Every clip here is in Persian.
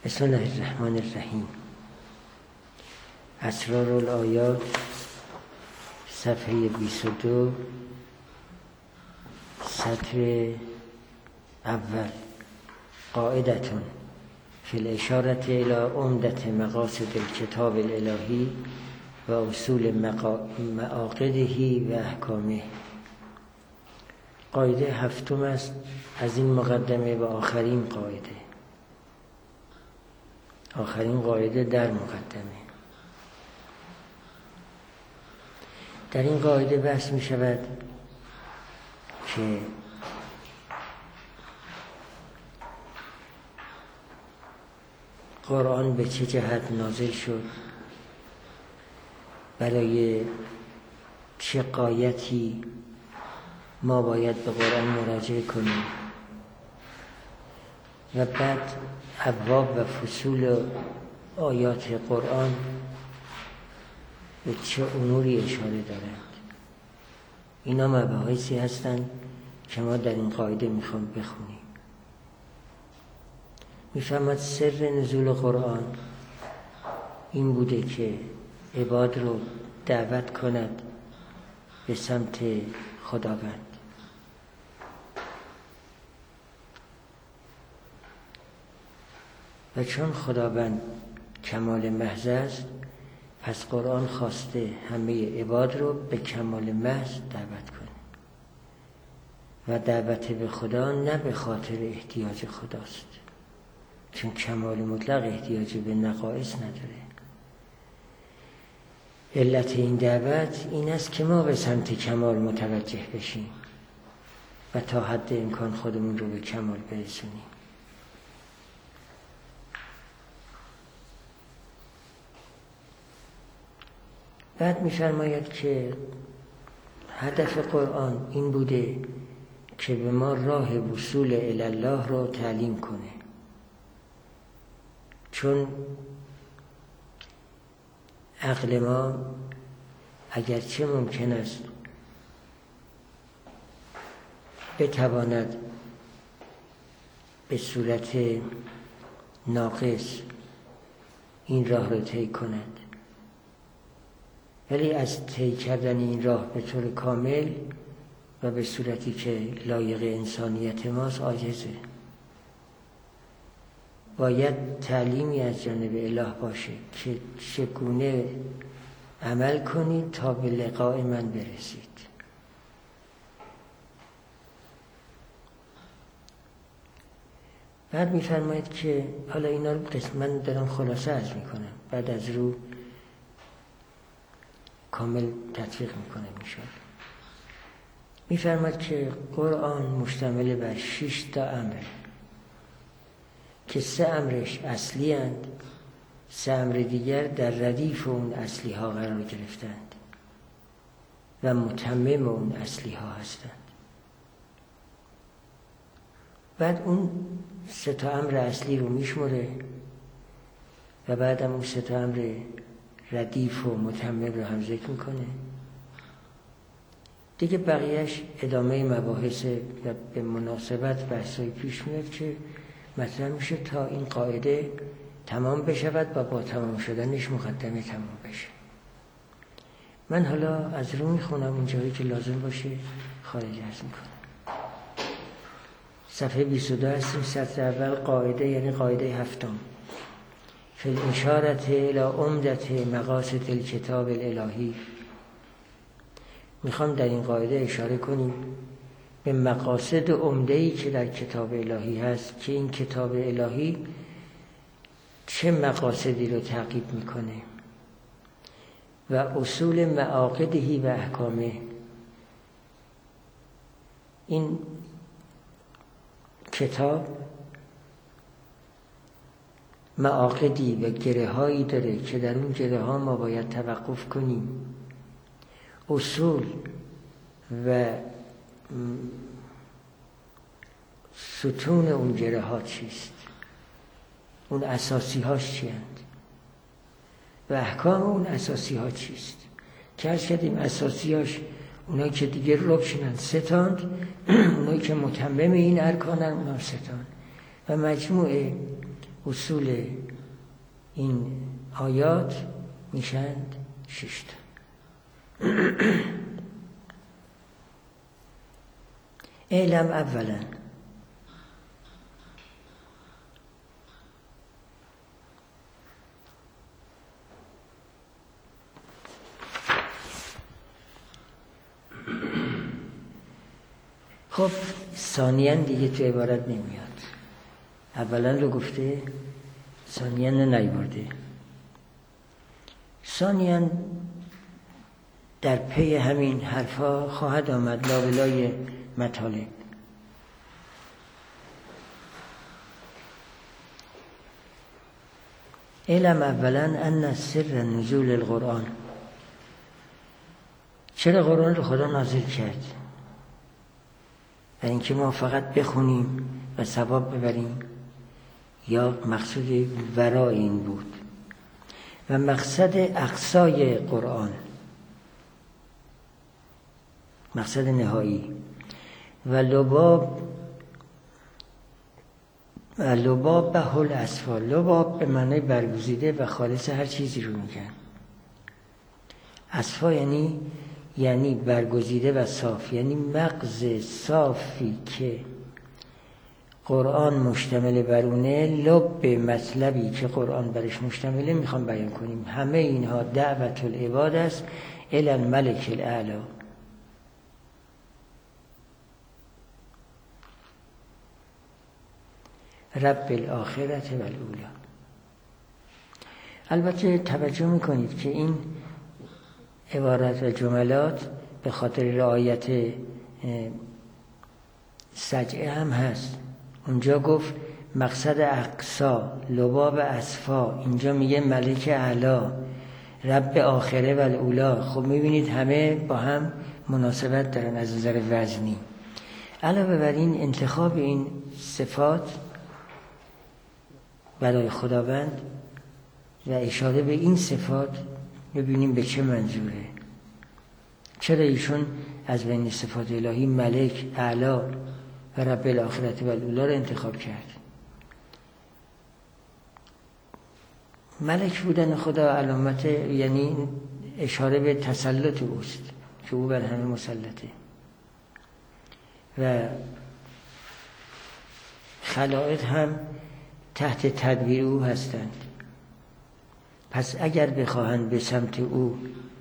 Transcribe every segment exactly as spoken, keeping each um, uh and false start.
بسم الله الرحمن الرحیم. اسرار الآیات، صفحه بیست و دو، سطر اول. قاعدتون فی الاشارة الی عمدة مقاصد الکتاب الالهی و اصول معاقده و احکامه. قاعده هفتم است از این مقدمه و آخرین قاعده. آخرین قاعده در مقدمه. در این قاعده بحث می شود که قرآن به چه جهت نازل شد، برای چه غایتی ما باید به قرآن مراجعه کنیم و بعد ابواب و فصول آیات قرآن به چه اموری اشاره دارند. اینا مباحثی هستند که ما در این قاعده میخوام بخونیم. میفهمد سر نزول قرآن این بوده که عباد رو دعوت کند به سمت خداوند. و چون خداوند کمال محض است، پس قرآن خواسته همه عباد رو به کمال محض دعوت کنه و دعوت به خدا نه به خاطر احتیاج خداست، چون کمال مطلق احتیاج به نقائص نداره. علت این دعوت این است که ما به سمت کمال متوجه بشیم و تا حد امکان خودمون رو به کمال برسونیم. بعد می‌فرماید که هدف قرآن این بوده که به ما راه وصول الی الله رو تعلیم کنه، چون عقل ما اگرچه ممکن است بتواند به صورت ناقص این راه رو طی کند، ولی از طی کردن این راه به طور کامل و به صورتی که لایق انسانیت ماست عاجزه. باید تعلیمی از جانب اله باشه که چگونه عمل کنید تا به لقاء من برسید. بعد می‌فرماید که حالا اینا رو قسماً دارم خلاصه عرض می‌کنم، بعد از رو کامل تطبیق میکنه میشه. میفرماد که قرآن مشتمل بر شش تا امر که سه امرش اصلی اند، سه امر دیگر در ردیف اون اصلی ها قرار گرفتند و متمم اون اصلی ها هستند. بعد اون سه تا امر اصلی رو میشمره و بعدم اون سه تا امر ردیف و متمم رو هم ذکر میکنه. دیگه بقیهش ادامه مباحث و به مناسبت بحثای پیش میاد که مطرح میشه تا این قاعده تمام بشود و با تمام شدنش مقدمه تمام بشه. من حالا از رو میخونم اون جایی که لازم باشه خارج ارز میکنم. صفحه بیست و دو هستیم، سطر اول. قاعده یعنی قاعده هفتم. فی الاشارة الی عمدة مقاصد الکتاب الالهی. میخوام در این قاعده اشاره کنیم به مقاصد عمده‌ای که در کتاب الهی هست، که این کتاب الهی چه مقاصدی رو تعقیب میکنه و اصول معاقده و احکامه. این کتاب معاقدی و گره هایی داره که در اون گره ها ما باید توقف کنیم. اصول و ستون اون گره ها چیست، اون اساسی هاش چی هست و احکام اون اساسی ها چیست، که عرض کردیم اساسی هاش اونایی که دیگه ربشنن ستاند، اونایی که متمم این ارکانن اونا ستاند و مجموعه اصول این آیات میشند شش تا. اعلم اولا خب ثانیاً دیگه تو عبارت نمیاد، اولا رو گفته، ثانیاً رو نیورده. ثانیاً در پی همین حرفا خواهد آمد لابلای مطالب. علم اولا ان سر نزول القرآن، چرا قرآن رو خدا نازل کرد؟ و اینکه ما فقط بخونیم و ثواب ببریم، یا مقصود ورای این بود؟ و مقصد اقصای قرآن، مقصد نهایی. و لباب و لباب به حل اسفال، لباب به معنی برگزیده و خالص هر چیزی رو میگن. اصفا یعنی یعنی برگزیده و صاف، یعنی مغز صافی که قرآن مشتمل بر اونه، لب مطلبی که قرآن برش مشتمله میخوام بیان کنیم. همه اینها دعوت العباد است الی الملک الاعلی. رب الاخرة و الاولی. البته توجه میکنید که این عبارت و جملات به خاطر رعایت سجعه هم هست. اونجا گفت مقصد اقصا، لباب اصفا، اینجا میگه ملک اعلا، رب آخره و الاولا. خب میبینید همه با هم مناسبت دارن از نظر وزنی. علاوه بر این انتخاب این صفات برای خداوند و اشاره به این صفات ببینیم به چه منظوره. چرا ایشون از بین صفات الهی ملک اعلا و رب الاخرة و الاولی رو انتخاب کرد؟ ملک بودن خدا علامت، یعنی اشاره به تسلط اوست که او بر همه مسلطه و خلائق هم تحت تدبیر او هستند. پس اگر بخواهند به سمت او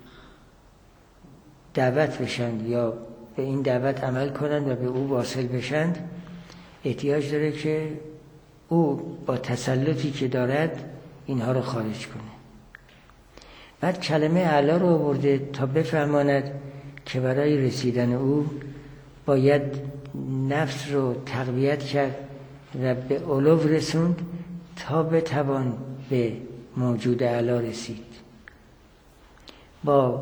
دعوت بشند یا به این دعوت عمل کنند و به او واصل بشند، احتیاج داره که او با تسلطی که دارد اینها رو خارج کنه. بعد کلمه اعلی رو آورده تا بفهماند که برای رسیدن او باید نفس رو تقویت کرد و به علو رسوند تا بتوان به موجود اعلی رسید. با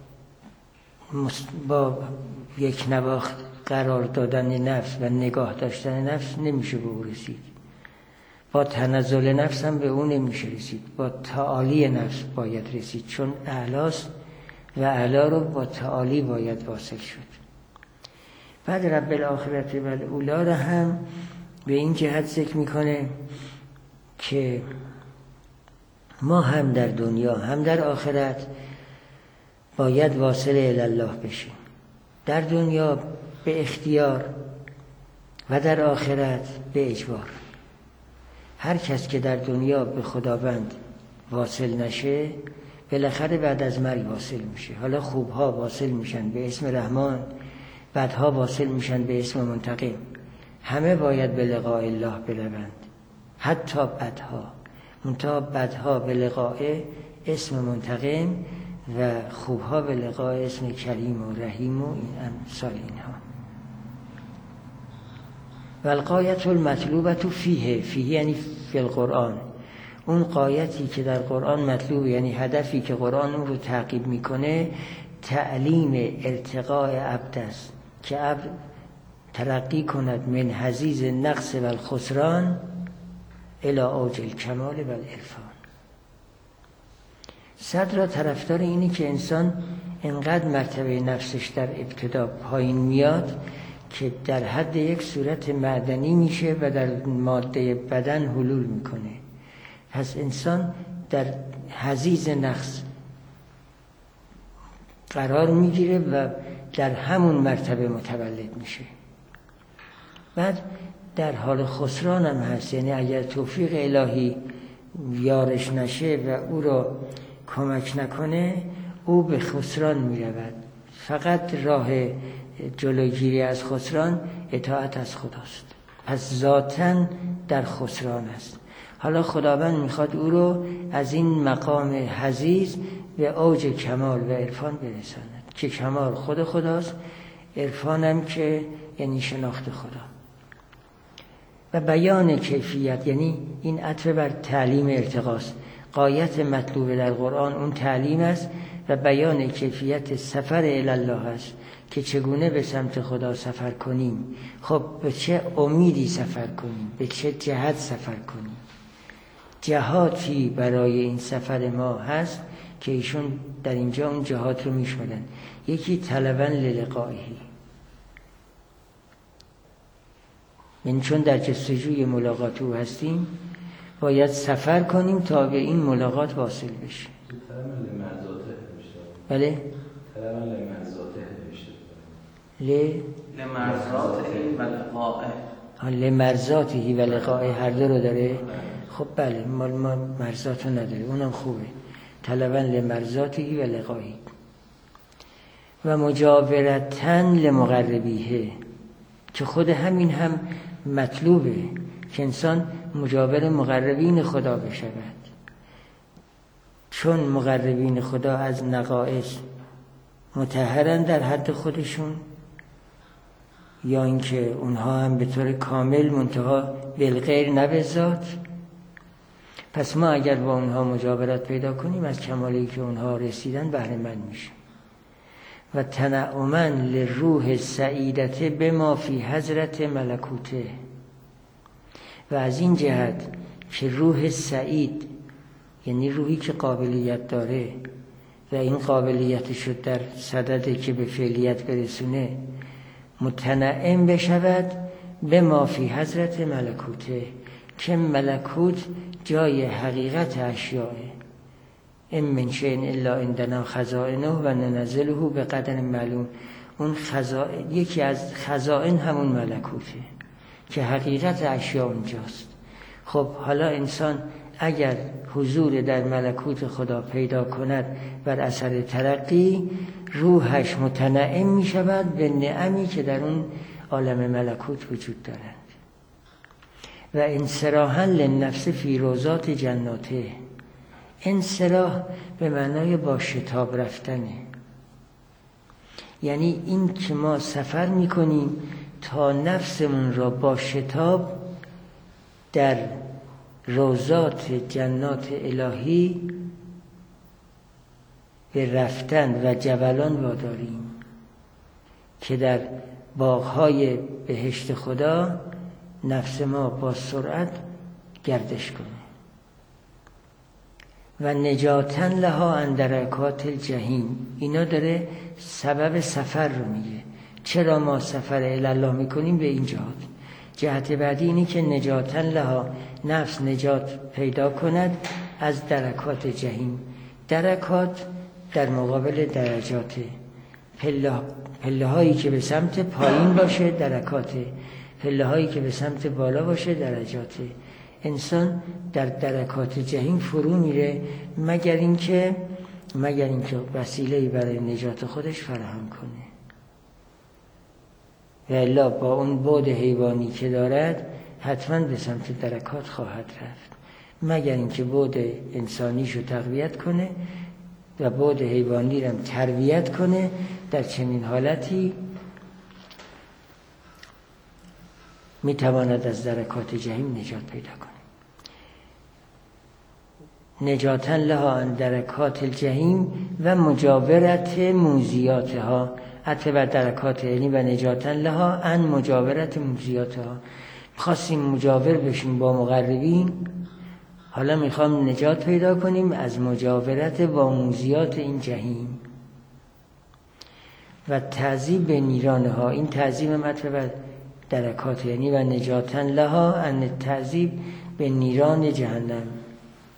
با یک نواخت قرار دادن نفس و نگاه داشتن نفس نمیشه به او رسید. با تنزل نفس هم به او نمیشه رسید. با تعالی نفس باید رسید، چون اعلاست و اعلی رو با تعالی باید واصل شد. بعد رب الاخرة و الاولی رو هم به این جهت ذکر میکنه که ما هم در دنیا هم در آخرت باید واصل الی الله بشیم. در دنیا به اختیار و در آخرت به اجبار. هر کس که در دنیا به خداوند واصل نشه بالاخره بعد از مرگ واصل میشه. حالا خوبها واصل میشن به اسم رحمان، بدها واصل میشن به اسم منتقم. همه باید به لقاء الله بروند، حتی بدها. منتها بدها به لقاء اسم منتقم و خوبها به لقاء اسم کریم و رحیم و این امثال اینها. و الغایة المطلوبة فیه، فیه یعنی فی القرآن. اون غایتی که در قرآن مطلوب، یعنی هدفی که قرآن اون رو تعقیب میکنه، تعلیم ارتقاء عبد است که عبد ترقی کند من حضیض نقص و الخسران الی اوج الکمال و العرفان. صدر طرفدار اینی که انسان انقدر مرتبه نفسش در ابتدا پایین میاد که در حد یک صورت معدنی میشه و در ماده بدن حلول میکنه. پس انسان در حضیض نقص قرار میگیره و در همون مرتبه متولد میشه. بعد در حال خسران هم هست، یعنی اگر توفیق الهی یارش نشه و او را کمک نکنه او به خسران میرود. فقط راه جلوگیری از خسران اطاعت از خداست. پس ذاتاً در خسران است. حالا خداوند میخواد او رو از این مقام حضیض به اوج کمال و عرفان برساند که کمال خود خداست، عرفانم که یعنی شناخت خدا. و بیان کیفیت، یعنی این عطف بر تعلیم ارتقاست. غایت مطلوب در قرآن اون تعلیم است و بیان کیفیت سفر الی الله است که چگونه به سمت خدا سفر کنیم. خب به چه امیدی سفر کنیم، به چه جهت سفر کنیم. جهاتی برای این سفر ما هست که ایشون در اینجا اون جهات رو میشمارن. یکی طلباً للقائه، یعنی چون در جستجوی ملاقات او هستیم باید سفر کنیم تا به این ملاقات واصل بشیم. بله؟ طلباً لمرضاته نوشته. ل لمرضاته و لقائه. لمرضاته و لقائه هر دو رو داره. خب بله، مال ما مرضات رو نداره، اونم خوبه. طلباً لمرضاته و لقائه. و مجاورتاً لمقربیه، که خود همین هم مطلوبه که انسان مجاور مقربین خدا بشود، چون مقربین خدا از نقائص مطهرن در حد خودشون، یا اینکه اونها هم به طور کامل منتها بالغیر نه به ذات. پس ما اگر با اونها مجاورت پیدا کنیم از کمالی که اونها رسیدن بهره مند میشیم. و تنعما للروح سعیدت بما فی حضرت ملکوته، و از این جهت که روح سعید یعنی روحی که قابلیت داره و این قابلیتش رو در صدده که به فعلیت برسونه متنعم بشود به ما فی حضرت ملکوته، که ملکوت جای حقیقت اشیاء. ان من شیء الا عندنا خزائنه و ننزله به قدر معلوم. اون خزائن، یکی از خزائن همون ملکوته که حقیقت اشیاء اونجاست. خب حالا انسان اگر حضور در ملکوت خدا پیدا کند بر اثر ترقی، روحش متنعم می شود به نعمی که در اون عالم ملکوت وجود دارند. و انصراحا للنفس فی روضات جناته. انصراح به معنای با شتاب رفتنه، یعنی این که ما سفر می کنیم تا نفسمون را با شتاب در روضات جنات الهی به رفتن و جولان واداریم که در باغ‌های بهشت خدا نفس ما با سرعت گردش کنه. و نجاتاً لها اندرکات الجحیم. اینا داره سبب سفر رو میگه. چرا ما سفر الله میکنیم؟ به این جهات. جهت بعدی اینی که نجاتاً لها، نفس نجات پیدا کند از درکات جحیم. درکات در مقابل درجاته. پله, پله هایی که به سمت پایین باشه درکاته، پله هایی که به سمت بالا باشه درجاته. انسان در درکات جحیم فرو میره مگر اینکه مگر اینکه وسیله‌ای برای نجات خودش فراهم کنه، و الا با اون بعد حیوانی که دارد حتما به سمت درکات خواهد رفت، مگر اینکه بعد انسانیشو تقویت کنه و بعد حیوانی رو تربیت کنه. در چنین حالتی میتواند از درکات جحیم نجات پیدا کنه. نجاتاً لها عن درکات الجحیم و مجاورت موزیاتها. عطف بر درکات یعنی و نجاتاً لها عن مجاورت موزیاتها. خواستیم مجاور بشیم با مقربین، حالا میخوام نجات پیدا کنیم از مجاورت با موزیات این جحیم. و تعذیب به نیرانها. این تعذیب عطف بر درکات یعنی و نجاتاً لها عن تعذیب به نیران جهنم.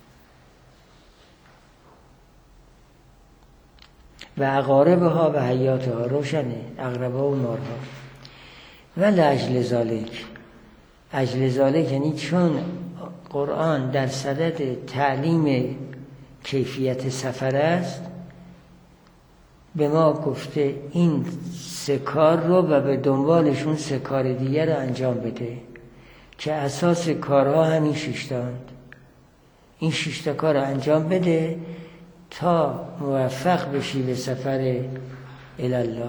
و اقاربها و حیاتها، روشنه، اقربا و مارها. و لاجل ذالک، اجل ذالک یعنی چون قرآن در صدد تعلیم کیفیت سفر است، به ما گفته این سه کار رو و به دنبالشون سه کار دیگر رو انجام بده که اساس کارها همین شیشتاند. این شیشتا کار رو انجام بده تا موفق بشی به سفر الله.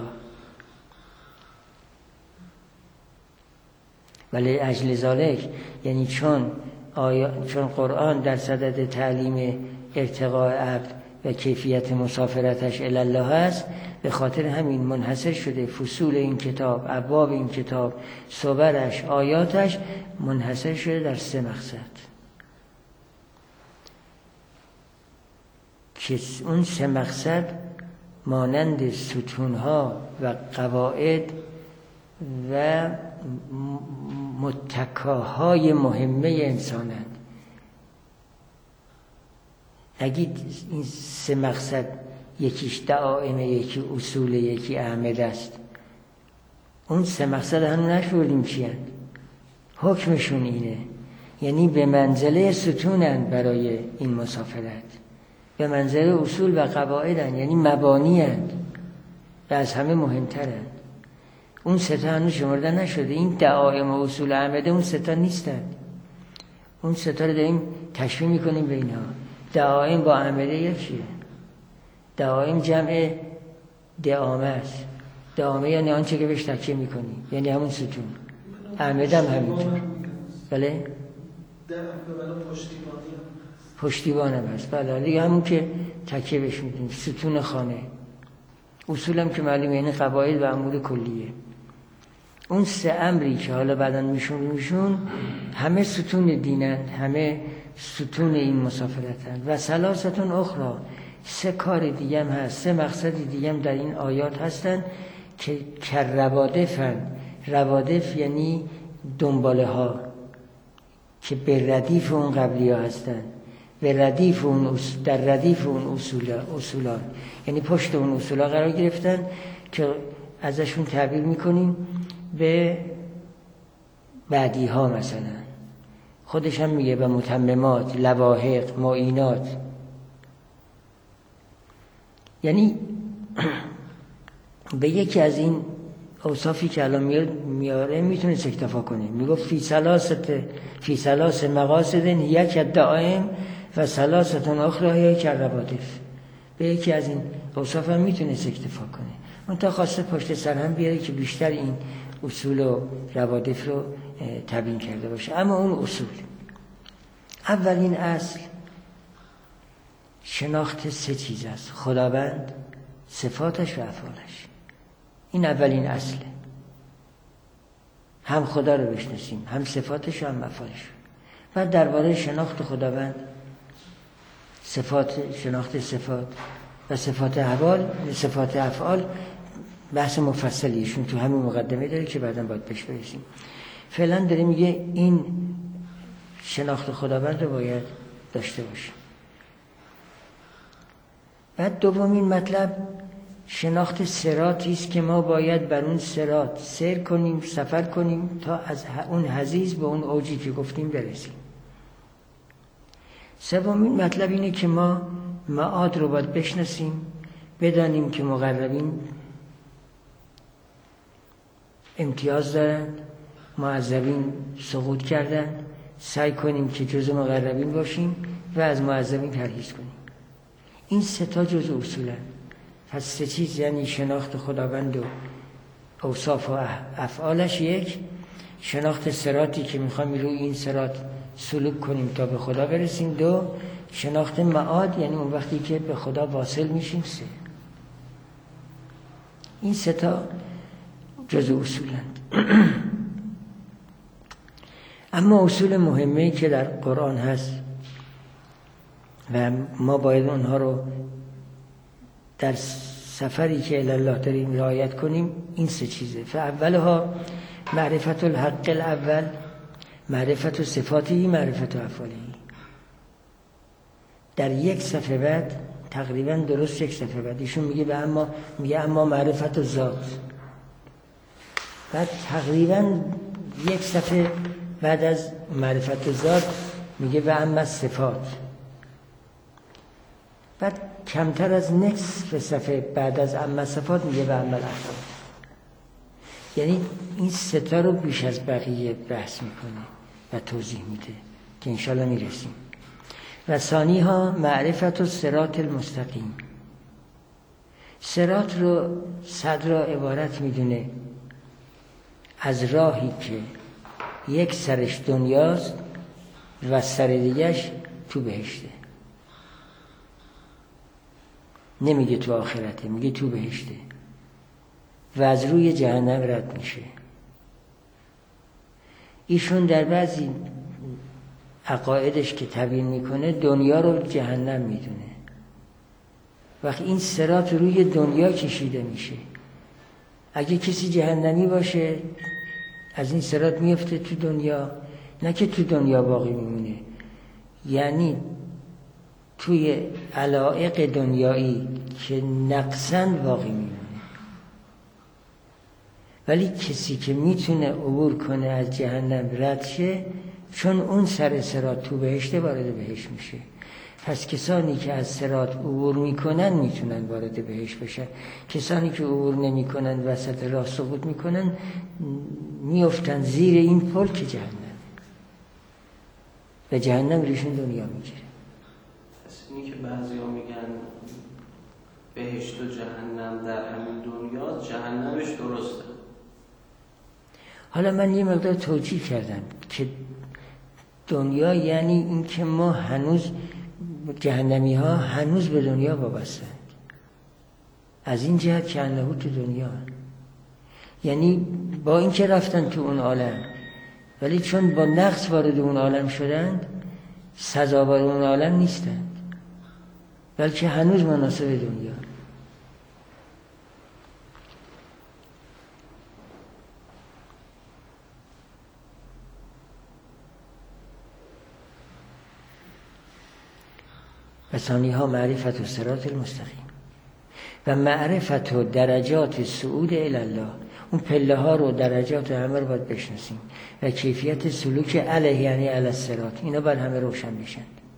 ولی اجل ذالک یعنی چون آیا چون قرآن در صدد تعلیم ارتقاء عبد و کیفیت مسافرتش الی الله است، به خاطر همین منحصر شده فصول این کتاب، ابواب این کتاب، صورش، آیاتش منحصر شده در سه مقصد که اون سه مقصد مانند ستونها و قواعد و متکاهای مهمه انسانند. اگه این سه مقصد یکیش دعائمه، یکی اصول، یکی احمد است، اون سه مقصد هنو نشوردیم چی هست؟ حکمشون اینه، یعنی به منزله ستونن برای این مسافرت، به منزله اصول و قواعدن، یعنی مبانی هست و از همه مهمترن. اون سه تا هنو شمرده نشده. این دعائم و اصول احمده اون سه تا نیستن. اون سه تا رو داریم تشبیه میکنیم به اینها. دعائم با احمده یکیه. دعائم جمع دعامه است. دعامه یعنی آنچه که بهش تکیه میکنی، یعنی همون ستون. احمده هم همینطور. بله؟ پشتیبان هم هست. بله دیگه همون که تکیه بهش میکنی، ستون خانه. اصول هم که معلومه یعنی قواعد و امور کلیه. اون سه امری که حالا بعداً میشون میشون همه ستون دینند، همه ستون این مسافرتند. و ثلاثتون اخرى، سه کار دیگه هم هست، سه مقصد دیگه هم در این آیات هستن که کر روادفن. روادف یعنی دنباله ها که به ردیف اون قبلی ها هستن، به ردیف اون اصول، در ردیف اون اصولا اصولان، یعنی پشت اون اصولا قرار گرفتن که ازشون تعبیر میکنیم به بعدی ها. مثلا خودش هم میگه به متممات، لواحق، معینات. یعنی به یکی از این اوصافی که الان میاره میتونه اکتفا کنه. میگه فی ثلاثت فی ثلاث مقاصد یک دائم و ثلاثت اخرى یک روادف. به یکی از این اوصاف هم میتونه اکتفا کنه. اون تا خواسته پشت سر هم بیاره که بیشتر این اصول و روادف رو تبیین کرده باشه. اما اون اصول، اولین اصل شناخت سه چیز است: خداوند، صفاتش و افعالش. این اولین اصله. هم خدا رو بشناسیم، هم صفاتش و هم افعالش. بعد درباره شناخت خداوند، صفات، شناخت صفات و صفات افعال، صفات افعال بحث مفصلیشون تو همین مقدمه داره که بعداً باید بهش برسیم. فعلا داره میگه این شناخت خداوند رو باید داشته باشیم. بعد دومین مطلب شناخت صراطی است که ما باید بر اون صراط سیر کنیم، سفر کنیم تا از اون حضیض به اون اوجی که گفتیم برسیم. سومین مطلب اینه که ما معاد رو باید بشناسیم، بدانیم که مقربین امتیاز دارن، معذبین سقوط کردن، سعی کنیم که جزء مقربین باشیم و از معذبین پرهیز کنیم. این سه تا جزء اصولن. پس سه چیز، یعنی شناخت خداوند و اوصاف و افعالش یک، شناخت صراطی که میخوایم روی این صراط سلوک کنیم تا به خدا برسیم، دو، شناخت معاد یعنی اون وقتی که به خدا واصل میشیم، سه. این سه تا جزء اصولند. اما اصول مهمه‌ای که در قرآن هست و ما باید اونها رو در سفری که الی الله داریم رعایت کنیم، این سه چیزه. فاولها معرفت الحق الاول، معرفت صفاتی، معرفت افعالی. در یک صفحه بعد تقریبا درست یک صفحه بعد ایشون میگه به اما میگه اما معرفت و ذات. بعد تقریبا یک صفحه بعد از معرفت و ذات میگه به اما صفات. بعد کمتر از نصف صفحه بعد از اما صفات میگه به اما الافعال. یعنی این ستا رو بیش از بقیه بحث میکنه و توضیح میده که انشالله میرسیم. و ثانی ها معرفت و صراط المستقیم. صراط رو صدر را عبارت میدونه از راهی که یک سرش دنیاست و سر دیگهش تو بهشته. نمیگه تو آخرته، میگه تو بهشته و از روی جهنم رد میشه. ایشون در بعضی عقایدش که تبیین میکنه دنیا رو جهنم میدونه. وقتی این صراط روی دنیا کشیده میشه، اگه کسی جهنمی باشه از این صراط میفته تو دنیا، نه که تو دنیا باقی میمونه، یعنی توی علایق دنیایی که نقصاً باقی میمونه. ولی کسی که میتونه عبور کنه از جهنم رد شه، چون اون سر صراط تو بهشته وارد بهشت میشه. پس کسانی که از صراط عبور میکنن میتونن وارد بهشت بشن. کسانی که عبور نمیکنن وسط راه سقوط میکنن میافتن زیر این پل که جهنم و جهنم ریشون دنیا میگیره. پس اینی که بعضیا میگن بهشت و جهنم در همین دنیا، جهنمش درسته. حالا من یه مقدار توجیه کردم که دنیا یعنی این که ما هنوز جهنمی ها هنوز به دنیا وابستند، از این جهت که انهو تو دنیا، یعنی با این که رفتن تو اون عالم ولی چون با نقص وارد اون عالم شدند سزاوار اون عالم نیستند، بلکه هنوز مناسب دنیا. و ثانی ها معرفت و صراط المستقیم و معرفت و درجات صعود الالله. اون پله ها رو درجات همه رو باید بشناسیم و کیفیت سلوک علیه یعنی علی الصراط، اینا باید همه روشن بشن.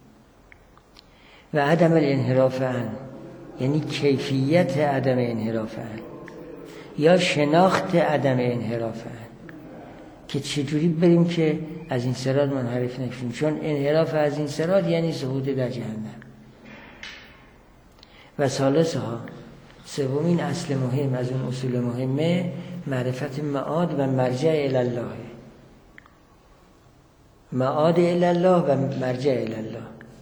و عدم الانحراف عن یعنی کیفیت عدم انحراف عن یا شناخت عدم انحراف عن، که چجوری بریم که از این صراط منحرف نشیم، چون انحراف از این صراط یعنی سقوط در جهنم. و ثالثها سومین اصل مهم از اون اصول مهمه معرفت معاد و مرجع الالله. معاد الالله و مرجع الالله،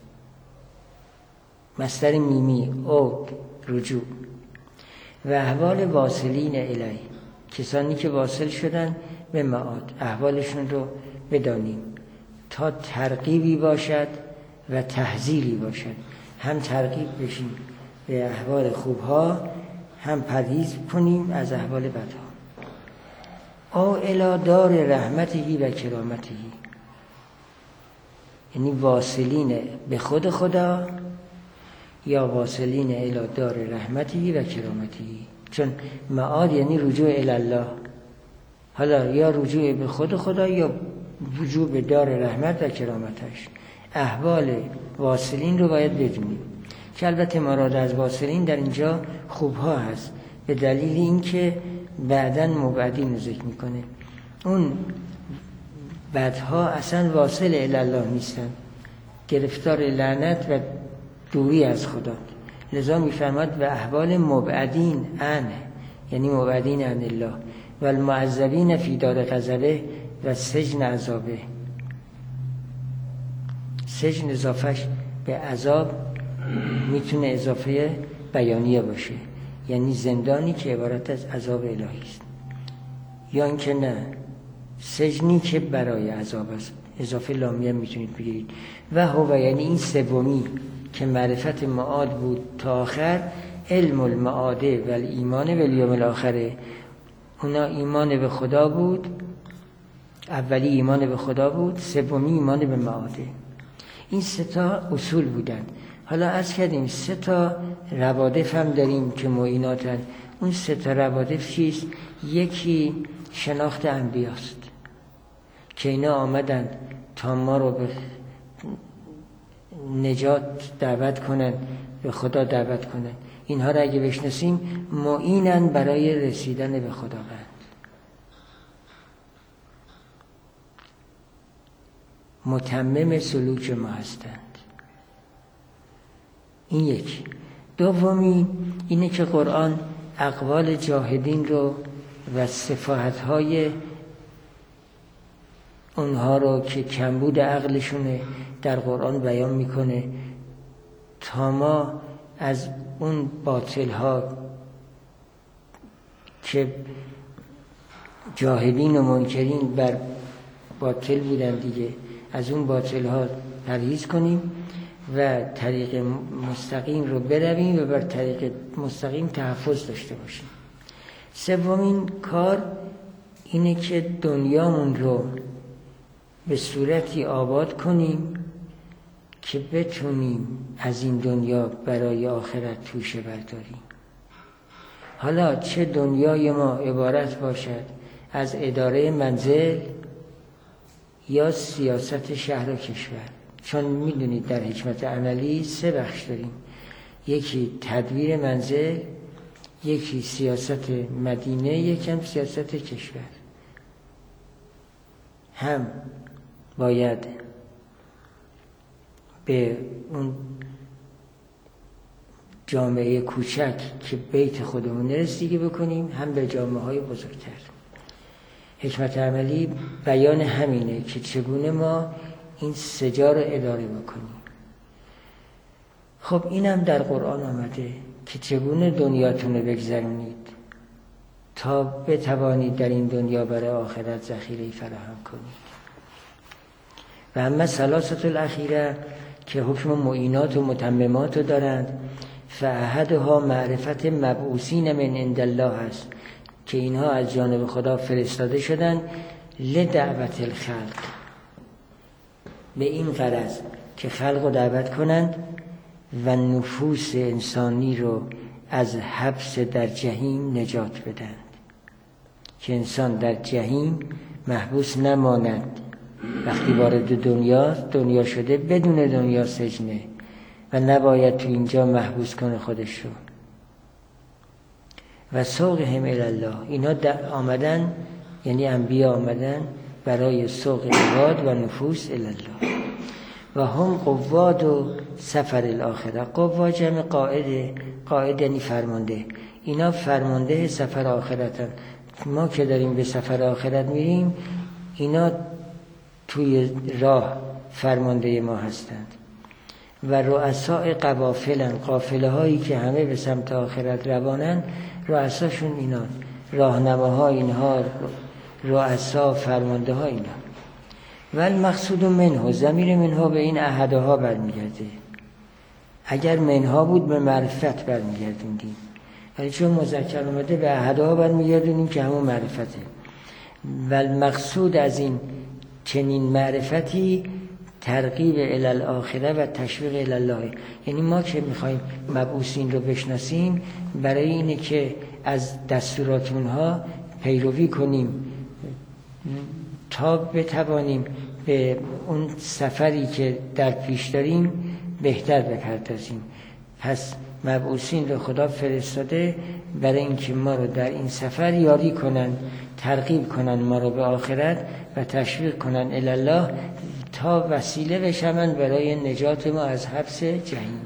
مصدر میمی عود رجوع. و احوال واصلین الی، کسانی که واصل شدن به معاد احوالشون رو بدانیم تا ترغیبی باشد و تحذیری باشد. هم ترغیب بشیم به احوال خوبها، هم پرهیز کنیم از احوال بدها. او الی دار رحمتی و کرامتی، یعنی واصلین به خود خدا یا واصلین الی دار رحمتی و کرامتی، چون معاد یعنی رجوع الی الله. حالا یا رجوع به خود خدا یا رجوع به دار رحمت و کرامتش. احوال واصلین رو باید بدونیم که البته مراد از واصلین در اینجا خوبها هست، به دلیل اینکه بعداً مبعدین رو ذکر میکنه. اون بدها اصلا واصل الی الله نیستن، گرفتار لعنت و دوری از خدا. لذا میفرماد به احوال مبعدین عن، یعنی مبعدین عن الله و المعذبین فی دار غضبه و سجن عذابه. سجن اضافهش به عذاب میتونه اضافه بیانیه باشه، یعنی زندانی که عبارت از عذاب الهی است، یا اینکه نه سجنی که برای عذاب است، اضافه لامیه میتونید بگیرید. و هو یعنی این سومی که معرفت معاد بود تا آخر، علم المعاده و ایمان و الیوم الاخره. اونا ایمان به خدا بود، اولی ایمان به خدا بود، سومی ایمان به معاده. این سه تا اصول بودن حالا عرض کردیم سه تا روادف هم داریم که معیناتن. اون سه تا روادف چیست؟ یکی شناخت انبیاست که اینا آمدن تا ما رو به نجات دعوت کنن، به خدا دعوت کنن. اینها رو اگه بشناسیم معینن برای رسیدن به خداوند. متمم سلوک ما هستند. این یک. دومی اینه که قرآن اقوال جاهدین رو و صفاتهای اونها رو که کمبود عقلشونه در قرآن بیان میکنه تا ما از اون باطل ها که جاهدین و منکرین بر باطل بودن دیگه، از اون باطل ها پرهیز کنیم و طریق مستقیم رو برویم و بر طریق مستقیم تحفظ داشته باشیم. سومین کار اینه که دنیامون رو به صورتی آباد کنیم که بتونیم از این دنیا برای آخرت توشه برداریم. حالا چه دنیای ما عبارت باشد از اداره منزل یا سیاست شهر و کشور، چون میدونید در حکمت عملی سه بخش داریم، یکی تدبیر منزل، یکی سیاست مدینه، یکم سیاست کشور. هم باید به اون جامعه کوچک که بیت خودمون رسیدگی بکنیم، هم به جامعه های بزرگتر. حکمت عملی بیان همینه که چگونه ما این سجا رو اداره بکنیم. خب اینم در قرآن آمده که چگونه دنیاتون رو بگذرونید تا بتوانید در این دنیا برای آخرت ذخیره فراهم کنید. و اما ثلاثه الاخیره که حکم معینات و متممات رو دارند، فاحدها معرفت مبعوثین من عند الله است که اینها از جانب خدا فرستاده شدن لدعوت الخلق، به این غرض که خلق رو دعوت کنند و نفوس انسانی رو از حبس در جهنم نجات بدند، که انسان در جهنم محبوس نماند. وقتی وارد دنیا دنیا شده بدون دنیا سجنه و نباید تو اینجا محبوس کنه خودش رو. و سوقهم الی الله، اینا آمدن یعنی انبیا آمدن برای سوق عباد و نفوس الی الله. و هم قواد و سفر الاخره. قواد جمع قائده، قائد یعنی فرمانده. اینا فرمانده سفر آخرتن. ما که داریم به سفر آخرت میریم، اینا توی راه فرمانده ما هستند. و رؤساء قوافلن، قافله هایی که همه به سمت آخرت روانن، رؤساشون اینا، راهنماها اینها، رؤسا فرمانده ها اینا. و المقصود منها، ضمیر منها به این احدها برمیگرده. اگر منها بود به معرفت برمیگردوندیم، ولی چون مذکر اومده به احدها برمیگردونیم که همون معرفته. و المقصود از این چنین معرفتی ترغیب الی الاخره و تشویق الی الله. یعنی ما که میخوایم مبعوثین رو بشناسیم، برای اینه که از دستورات اونها پیروی کنیم تا بتوانیم به اون سفری که در پیش داریم بهتر بپردازیم. پس مبعوثین رو خدا فرستاده برای اینکه ما رو در این سفر یاری کنن، ترغیب کنن ما رو به آخرت و تشویق کنن الی الله تا وسیله بشن برای نجات ما از حبس جهنم.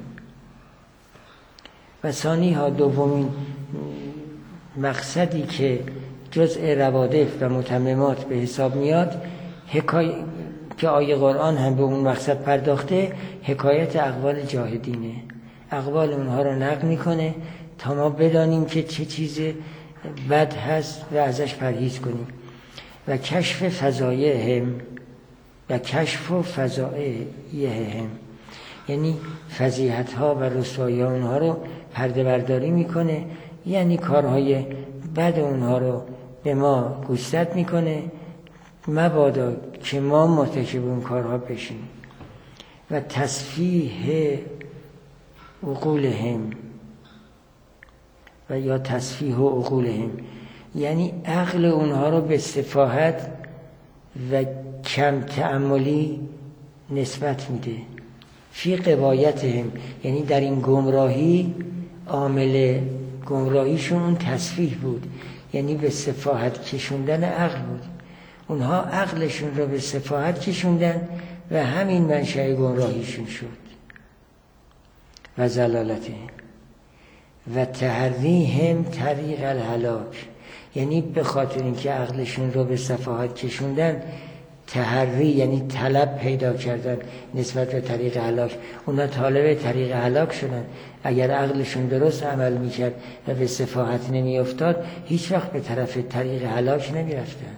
و ثانی ها، دومین مقصدی که جزء روادف و متممات به حساب میاد، حکایت که آیه قرآن هم به اون مقصد پرداخته، حکایت اقوال جاهدینه. اقوال اونها رو نقل میکنه تا ما بدانیم که چه چیز بد هست و ازش پرهیز کنیم. و کشف فضایعهم، و کشف و فضایعهم یعنی فضیحت ها و رسوایی ها اونها رو پرده برداری میکنه، یعنی کارهای بد اونها رو به ما گوشزد میکنه، مبادا که ما مرتکب اون کارها بشیم. و تصفیه عقولهم و یا تصفیح عقولهم، یعنی عقل اونها رو به سفاهت و کم تأملی نسبت میده. فی غوایتهم، یعنی در این گمراهی عامل گمراهیشون اون تصفیح بود، یعنی به سفاهت کشوندن عقل بود. اونها عقلشون رو به سفاهت کشوندن و همین منشأ گمراهیشون شد. و زلالته و تحریهم طریق الهلاک، یعنی به خاطر اینکه عقلشون رو به سفاهت کشوندن، تحری یعنی طلب پیدا کردن نسبت به طریق هلاک. اونا طالب طریق هلاک شدن. اگر عقلشون درست عمل میکرد و به سفاهت نمیافتاد، هیچ وقت به طرف طریق هلاک نمیرفتند.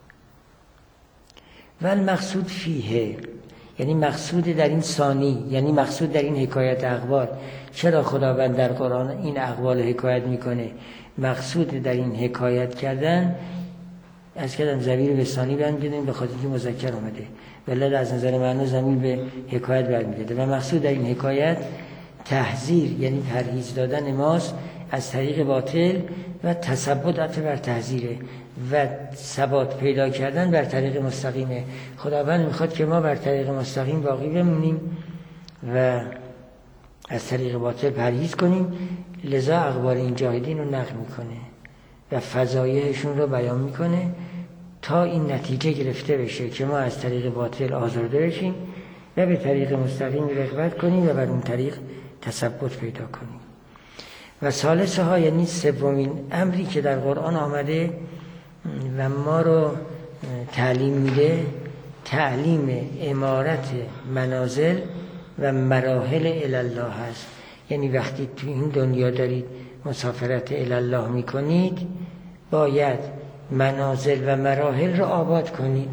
و المقصود فیه، یعنی مقصود در این ثانی، یعنی مقصود در این حکایت اقوال. چرا خداوند در قرآن این اقوال حکایت میکنه؟ مقصود در این حکایت کردن، از کردم ضمیر به ثانی برمیگردیم به خاطر که مذکر آمده، ولی از نظر معنا ضمیر به حکایت برمیگرده. و مقصود در این حکایت تحذیر، یعنی پرهیز دادن ماست از طریق باطل و تثبت بر تحذیره و ثبات پیدا کردن بر طریق مستقیمه. خداوند میخواد که ما بر طریق مستقیم باقی بمونیم و از طریق باطل پرهیز کنیم. لذا اخبار این جاهدین رو نقل میکنه و فضایحشون رو بیان میکنه تا این نتیجه گرفته بشه که ما از طریق باطل آزرده بشیم و به طریق مستقیم رغبت کنیم و بر اون طریق تثبت پیدا کنیم. و ثالثه ها، یعنی سومین امری که در قرآن آمده و ما رو تعلیم میده، تعلیم امارت منازل و مراحل الالله هست. یعنی وقتی تو این دنیا دارید مسافرت الالله میکنید، باید منازل و مراحل رو آباد کنید.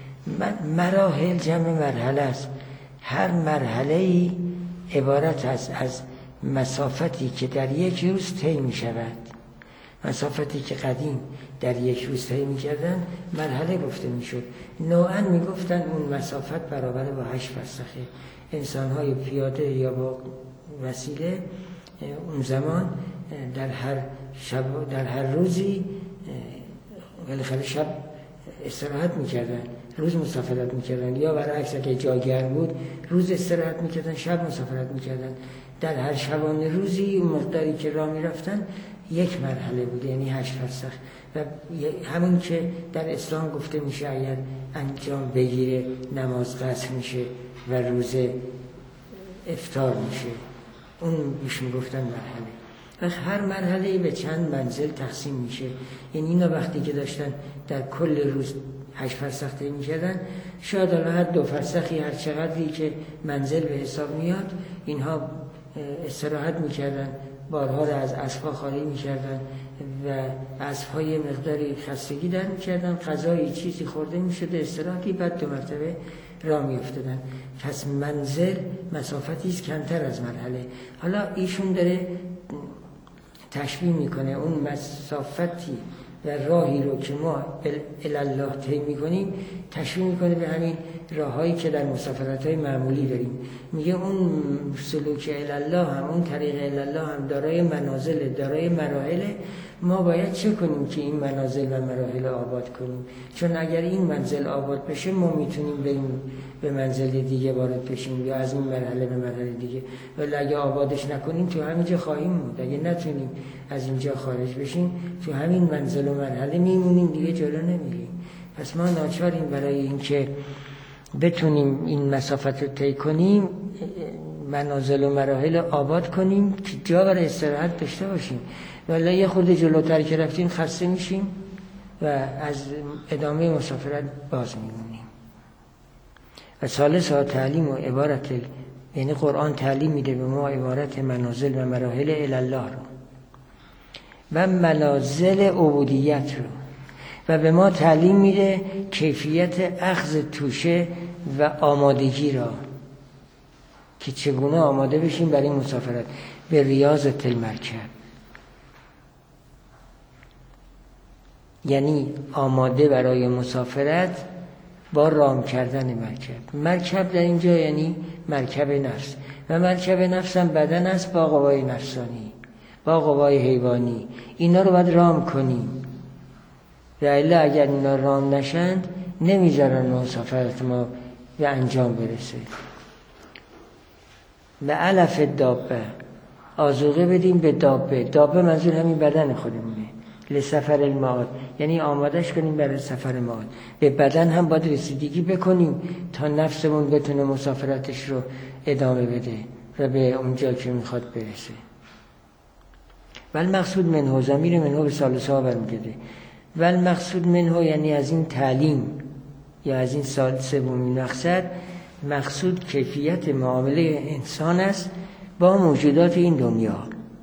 مراحل جمع مرحله است. هر مرحله‌ای عبارت است از مسافتی که در یک روز طی می شود. مسافتی که قدیم در یک روز طی می کردن مرحله گفته می شد. نوعاً می گفتن اون مسافت برابر با هشت فرسخه. انسان‌های پیاده یا با وسیله اون زمان در هر شب در هر روزی بالاخره شب استراحت می‌کردن، روز مسافرت می‌کردن، یا برعکس اگه جا گرم بود روز استراحت می‌کردن، شب مسافرت می‌کردن. در هر شبانه روزی اون مقداری که راه می‌رفتن یک مرحله بود، یعنی هشت فرسخ. و همون که در اسلام گفته میشه اگر انجام بگیره نماز قصر میشه و روز افطار میشه، اون میشه گفتن مرحله. و هر مرحله به چند منزل تقسیم میشه. یعنی اینا وقتی که داشتن در کل روز هشت فرسخ طی میکردن، شاید هر دو فرسخی هر چقدری که منزل به حساب میاد، اینها استراحت میکردن، بارها را از اسبها خالی میکردن و اسبهای مقداری خستگی در میکردن، غذایی چیزی خورده میشده، استراحتی، بعد دو مرتبه راه میافتادن. پس منزل مسافتی است کمتر از مرحله. حالا ایشون داره تشبیه میکنه اون مسافتی و راهی رو که ما الالله طی میکنیم، تشبیه میکنه به همین راههایی که در مسافرت‌های معمولی داریم. میگه اون سلوک الالله هم، اون طریق الالله هم دارای منازل، دارای مراحل. ما باید چه کنیم که این منازل و مراحل آباد کنیم؟ چون اگر این منزل آباد بشه ما میتونیم بریم به منزل دیگه وارد بشیم یا از این مرحله به مرحله دیگه. ولی اگه آبادش نکنیم تو همینجا خواهیم موند. اگه نتونیم از اینجا خارج بشیم تو همین منزل و مرحله میمونیم، دیگه جلو نمیریم. پس ما ناچاریم برای اینکه بتونیم این مسافت رو طی کنیم منازل و مراحل آباد کنیم که جا برای استراحت داشته باشیم. ولی یه خورده جلوتر که رفتیم خسته میشیم و از ادامه مسافرت باز میمونیم. و ثالث ها تعلیم و عبارت، یعنی قرآن تعلیم میده به ما عبارت منازل و مراحل الالله رو و منازل عبودیت رو، و به ما تعلیم میده کیفیت اخذ توشه و آمادگی را که چگونه آماده بشیم برای مسافرت به ریاضة المرکب. یعنی آماده برای مسافرت با رام کردن مرکب. مرکب در اینجا یعنی مرکب نفس و مرکب نفس هم بدن است با قوای نفسانی، با قوای حیوانی. اینا رو باید رام کنیم. رایله اگر اینا رام نشند نمیذارن مسافرت ما به انجام برسه. به علف دابه آذوقه بدیم به دابه. دابه منظور همین بدن خودمونه. لسفر المعاد یعنی آمادش کنیم برای سفر معاد. به بدن هم باید رسیدگی بکنیم تا نفسمون بتونه مسافرتش رو ادامه بده و به اونجا که میخواد برسه. ولی مقصود منه ضمیر منه به ثالثه ها برمیگرده. ولی مقصود منه یعنی از این تعلیم یا از این سال سومین مقصد، مقصود کیفیت معامله انسان است با موجودات این دنیا.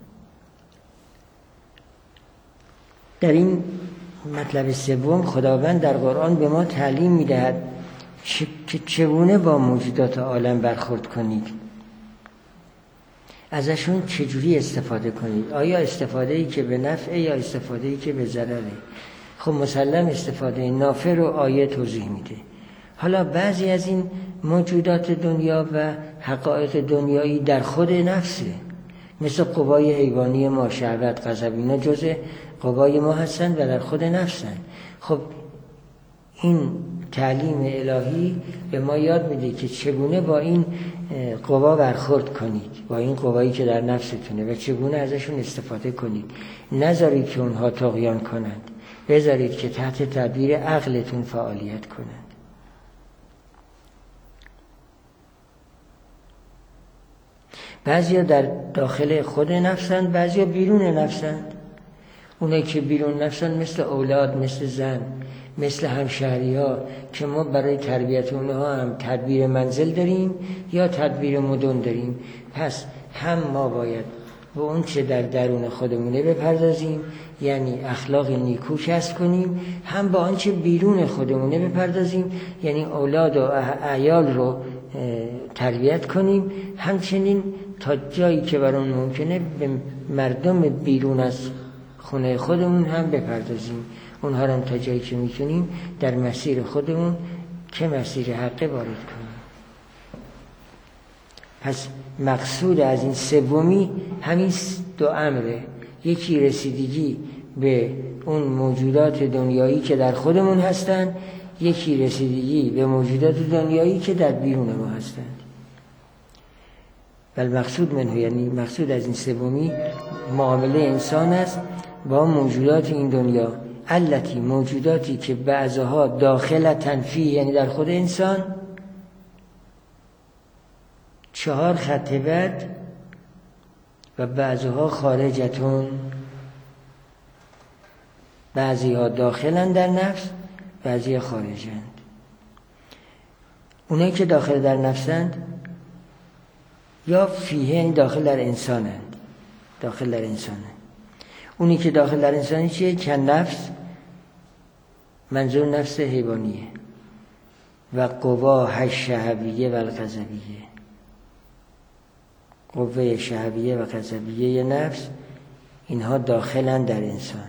در این مطلب سوم خداوند در قرآن به ما تعلیم می‌دهد که چگونه با موجودات عالم برخورد کنید، ازشون چجوری استفاده کنید. آیا استفاده‌ای که به نفعه یا استفاده‌ای که به ضرره؟ خب مسلم استفاده نافع رو آیه توضیح میده. حالا بعضی از این موجودات دنیا و حقایق دنیایی در خود نفسه، مثل قوای حیوانی ما، شهوت، غضب، اینا جزء قوای ما هستن و در خود نفسن. خب این تعلیم الهی به ما یاد میده که چگونه با این قوا برخورد کنید، با این قوایی که در نفستونه و چگونه ازشون استفاده کنید. نذارید که اونها طغیان کنند، بذارید که تحت تدبیر عقلتون فعالیت کنند. بعضیا در داخل خود نفسند، بعضیا بیرون نفسند. اونایی که بیرون نفسند مثل اولاد، مثل زن، مثل همشهری ها که ما برای تربیت اونها هم تدبیر منزل داریم یا تدبیر مدن داریم. پس هم ما باید به اون چه در درون خودمونه بپردازیم، یعنی اخلاق نیکو کسب کنیم، هم با آنچه بیرون خودمونه بپردازیم، یعنی اولاد و عیال رو تربیت کنیم. همچنین تا جایی که برامون ممکنه به مردم بیرون از خونه خودمون هم بپردازیم، اونها رو هم تا جایی که میتونیم در مسیر خودمون که مسیر حقه وارد کنیم. پس مقصود از این سومی همین دو امره، یکی رسیدگی به اون موجودات دنیایی که در خودمون هستند، یکی رسیدگی به موجودات دنیایی که در بیرون ما هستند. بل مقصود منه یعنی مقصود از این سومی معامله انسان است با موجودات این دنیا، التی موجوداتی که بعضها داخلتن فی یعنی در خود انسان، چهار خط بعد، و بعضها خارجتون، بعضی ها داخلن در نفس، بعضی ها خارجند. اونایی که داخل در نفسند یا فیه یعنی داخل در انسانند، داخل در انسانند. اونی که داخل در انسانی چیه؟ که نفس، منظور نفس حیوانیه، و قوا شهویه و الغضبیه، قوه شهویه و غضبیه نفس، اینها داخلن در انسان.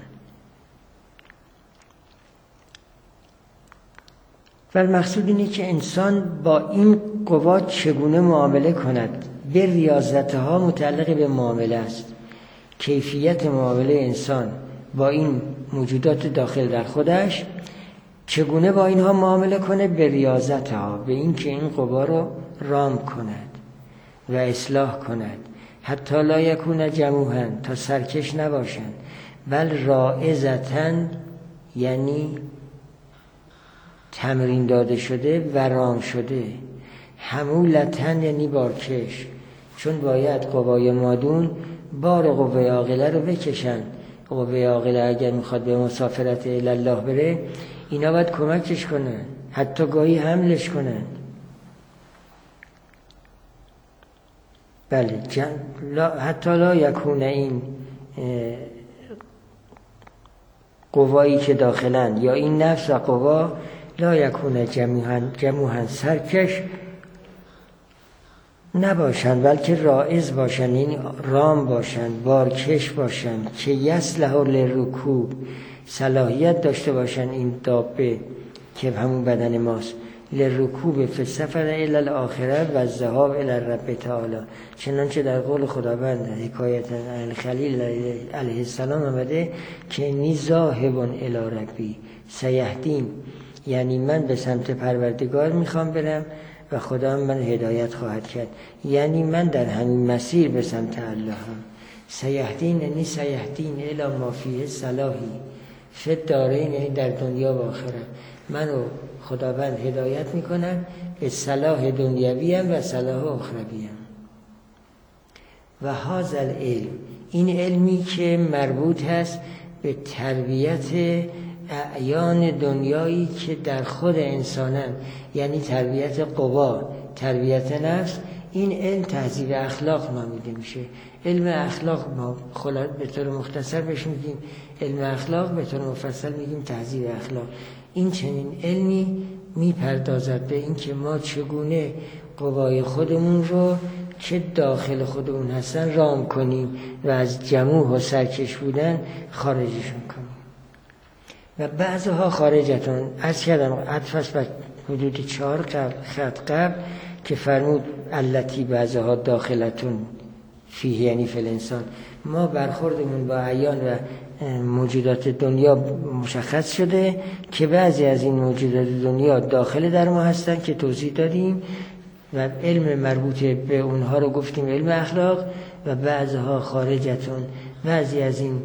و مقصود اینه که انسان با این قوا چگونه معامله کند. به ریاضتها متعلق به معامله است. کیفیت معامله انسان با این موجودات داخل در خودش چگونه با اینها معامله کنه، به ریاضتها، به این که این قوا رو رام کند و اصلاح کند. حتی لا یکون جموحاً، تا سرکش نباشند، بل رائزتاً یعنی تمرین داده شده و رام شده. حمولتاً یعنی بارکش، چون باید قوای مادون بار قوه عاقله رو بکشن. قوه عاقله اگر میخواد به مسافرت الله بره، اینا باید کمکش کنن، حتی گاهی حملش کنن. بله جن... لا... حتی لا یکونه این قوایی که داخلن یا این نفس و قوا لا یکونه جموحاً جموحاً سرکش نباشند، بلکه رائز باشند، یعنی رام باشند، بارکش باشند، که یصلح للرکوب، صلاحیت داشته باشند این دابه که همون بدن ماست، لرکوب فی السفر الی الاخره و الذهاب الی الرب تعالی، چنانچه در قول خداوند حکایت خلیل علیه السلام آمده که انی ذاهب الی ربی سیهدین، یعنی من به سمت پروردگار میخوام برم و خدا من هدایت خواهد کرد، یعنی من در همین مسیر به سمت الله هم. سیهدین یعنی سیهدین الی ما فیه صلاحی فی الدارین، یعنی در دنیا و آخرت منو خداوند هدایت میکنن به صلاح دنیوی هم و صلاح آخروی هم. و هذا العلم، این علمی که مربوط هست به تربیت اعیان دنیایی که در خود انسانن، یعنی تربیت قوا، تربیت نفس، این علم تهذیب اخلاق نامیده میشه. علم اخلاق ما خلاص به طور مختصر بهش میگیم علم اخلاق، به طور مفصل میگیم تهذیب اخلاق. این چنین علمی میپردازد به این که ما چگونه قوای خودمون رو که داخل خودمون هستن رام کنیم و از جموع و سرکش بودن خارجشون کنیم. و بعضها خارجتون از کردم عطفش به حدود چهار خط قبل که فرمود التی بعضها داخلتون فیه، یعنی فی الانسان. ما برخوردمون با اعیان و موجودات دنیا مشخص شده که بعضی از این موجودات دنیا داخل در ما هستن که توضیح دادیم و علم مربوط به اونها رو گفتیم علم اخلاق، و بعضها خارجتون، بعضی از این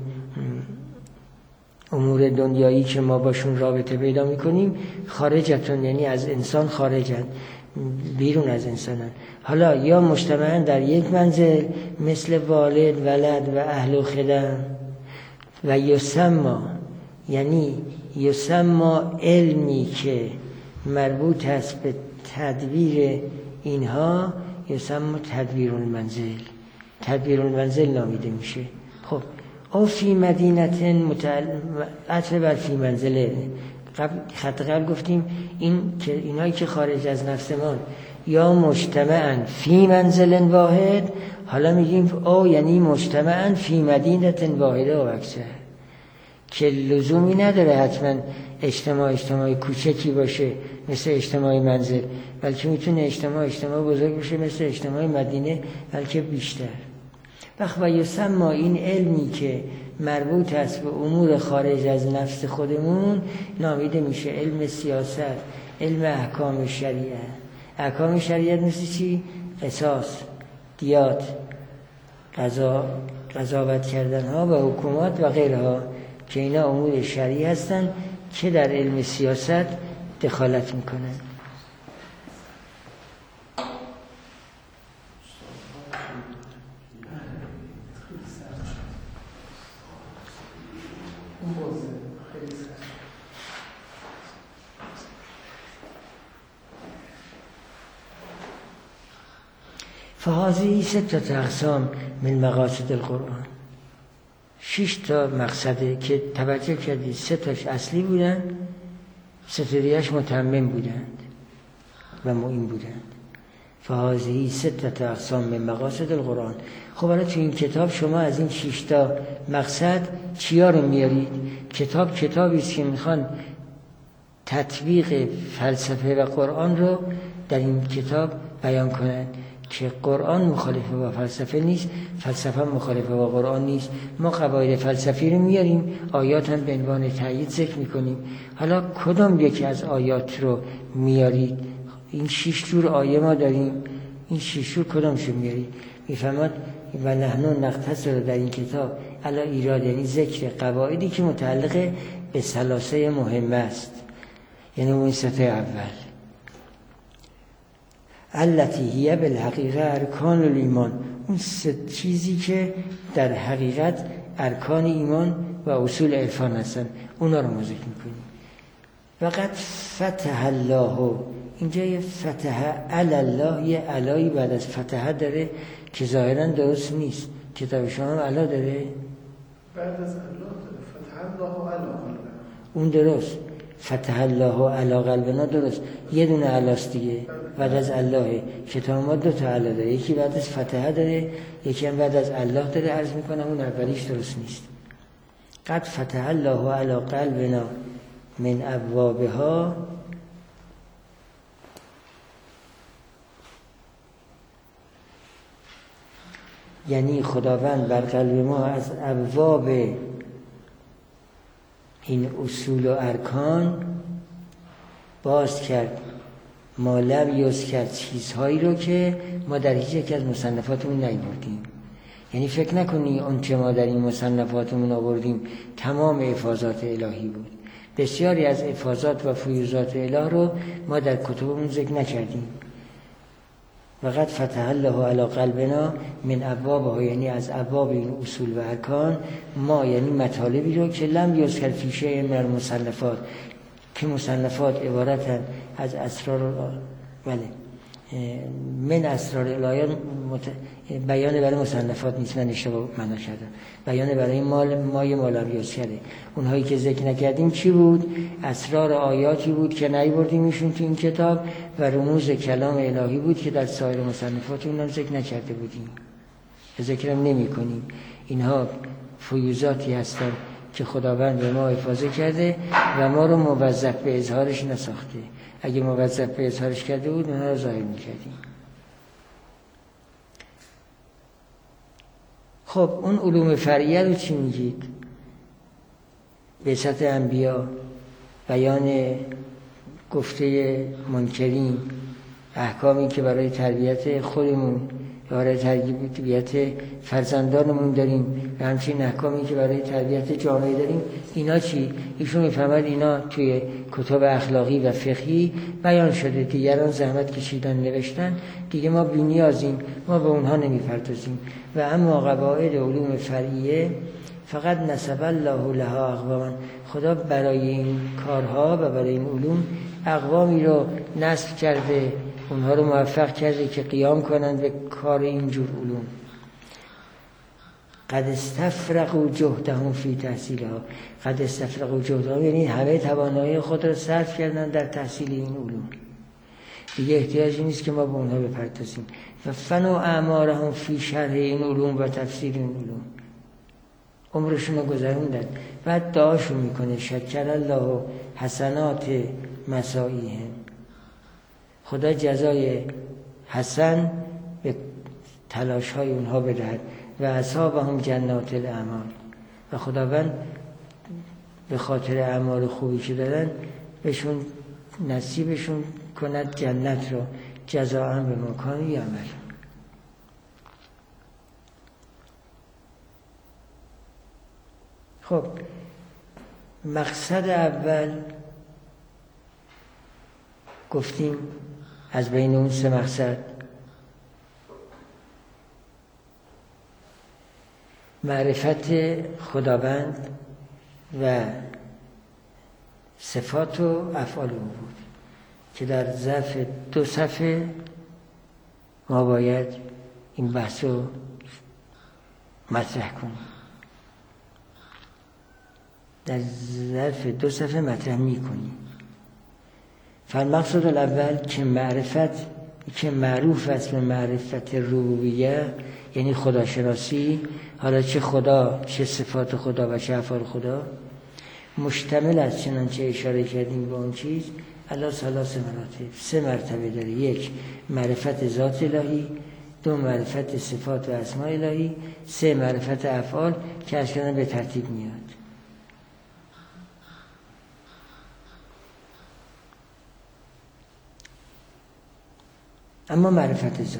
امور دنیایی که ما باشون رابطه پیدا میکنیم خارجتون، یعنی از انسان خارجن، بیرون از انسانن. حالا یا مجتمعاً در یک منزل مثل والد، ولد و اهل و خدم، و یسما یعنی یسما علمی که مربوط است به تدبیر اینها یسما تدبیر المنزل، تدبیر المنزل نامیده میشه. خب او فی مدینت متعلق بر فی منزله، قبل خط قبل گفتیم این که اینایی که خارج از نفسمان یا مجتمعاً فی منزل واحد، حالا میگیم او یعنی مجتمعاً فی مدینت واحده و اکثر، که لزومی نداره حتما اجتماع اجتماع کوچکی باشه مثل اجتماع منزل، بلکه میتونه اجتماع اجتماع بزرگ باشه مثل اجتماع مدینه، بلکه بیشتر. وقت و یسما این علمی که مربوط است به امور خارج از نفس خودمون نامیده میشه علم سیاست، علم احکام شریعه. احکام شریعت مثل چی؟ قصاص، دیات، قضا، قضاوت کردن ها و حکومات و غیرها، که اینا امور شرعی هستن که در علم سیاست دخالت میکنن. فهذه ستة اقسام من مقاصد القرآن. شش تا مقصده که توجه کردید، سه تاش اصلی بودن، سه تا دیگه‌اش متمم بودند و معین بودند. فهذه ستة اقسام من مقاصد القرآن. خب الان تو این کتاب شما از این شش تا مقصد چیا رو میارید؟ کتاب کتابی است که میخوان تطبیق فلسفه و قرآن رو در این کتاب بیان کنند که قرآن مخالف با فلسفه نیست، فلسفه مخالف با قرآن نیست. ما قواعد فلسفی رو میاریم، آیات هم به عنوان تأیید ذکر میکنیم. حالا کدام یکی از آیات رو میارید؟ این شش جور آیه ما داریم، این شش جور کدامشو میارید؟ میفهمد و نحن نقتصر در این کتاب علی ایراد، یعنی ذکر قواعدی که متعلق به ثلاثه مهمه است، یعنی اون سطح اول التی هی بالحقیقه ارکان الایمان، اون سه چیزی که در حقیقت ارکان ایمان و اصول عرفان هستن، اونا رو ما ذکر میکنیم. وقد فتح الله، اینجا یه فتح علی الله، یه علایی بعد از فتح داره که ظاهرا درست نیست. کتاب شما هم علا داره؟ بعد از الله داره فتح الله علی قلبنا، اون درست، فتح الله علی قلبنا درست، یه دونه علاست دیگه بعد از الله. کتاب ما دو تا علا داره، یکی بعد از فتح داره، یکی هم بعد از الله داره. عرض میکنم اون اولیش درست نیست. قد فتح الله علی قلبنا من ابوابها یعنی خداوند بر قلب ما از ابواب این اصول و ارکان باز کرد، ما لم یوز کرد چیزهایی رو که ما در هیچ یک از مصنفاتمون نیاوردیم. یعنی فکر نکنی اون که ما در این مصنفاتمون آوردیم تمام افاضات الهی بود. بسیاری از افاضات و فیوضات اله رو ما در کتبمون ذکر نکردیم. وقد فتح الله علی قلبنا من ابوابها، یعنی از ابواب این اصول و ارکان ما، یعنی مطالبی رو که لم یذکر فی شیء من المصنفات، که مصنفات عبارتن از اسرار، بله من اسرار الهیات مت... بیان برای مصنفات نیست، من اشتباه معنا کردم، بیان برای مال مای مالم یذکره. اونهایی که ذکر نکردیم چی بود؟ اسرار آیاتی بود که نیاوردیم ایشون تو این کتاب، و رموز کلام الهی بود که در سایر مصنفات اونم ذکر نکرده بودیم، ذکرم نمی کنیم. اینها فیوضاتی هستن که خداوند به ما حفاظت کرده و ما رو موظف به اظهارش نساخته. اگه موظف به اظهارش کرده بود اونها رو ظاهر می‌کردیم. خب اون علوم فرعیه رو چی میگید؟ بعثت انبیا، بیان گفته منکرین، احکامی که برای تربیت خودمون، برای تربیت فرزندانمون داریم، و همچنین احکامی که برای تربیت جامعه داریم. اینا چی؟ ایشون میفهمد اینا توی کتاب اخلاقی و فقهی بیان شده، دیگران زحمت کشیدن نوشتن، دیگه ما بی‌نیازیم، ما به اونها نمیپردازیم. و اما قواعد علوم فرعیه فقط نسب الله لها اقواما، خدا برای این کارها و برای این علوم اقوامی رو نصب کرده، اونها رو موفق کرده که قیام کنند به کار اینجور علوم. قد استفرغوا جهدهم فی تحصیلها، قد استفرغوا جهدهم یعنی همه توانایی خود را صرف کردن در تحصیل این علوم، دیگه احتیاجی نیست که ما به اونها بپردازیم. و فنوا اعمارهم فی شرح این علوم و تفسیر این علوم، عمرشون رو گذروندن. بعد دعاشون میکنه شکر الله حسنات مساعیهم، خدا جزای حسن به تلاش های اونها بدهد. و اصابهم جنات الاعمال، و خداوند به خاطر اعمال خوبی که دارن بهشون نصیبشون کند جنت رو، جزاء به ما کانوا یعملون. خب مقصد اول گفتیم از بین اون سه مقصد، معرفت خداوند و صفات و افعال او بود که در ظرف دو صفحه ما باید این بحث رو مطرح کنیم. در ظرف دو صفحه مطرح می کنیم. فالمقصد الاول که معرفت که معروف است به معرفت ربوبیه، یعنی خداشناسی، حالا چه خدا، چه صفات خدا و چه افعال خدا، مشتمل است چنانچه اشاره کردیم به اون چیز علی ثلاث مراتب، سه مرتبه داره. یک، معرفت ذات الهی، دو، معرفت صفات و اسماء الهی، سه، معرفت افعال که از کردن به ترتیب میاد. اما معرفت ذات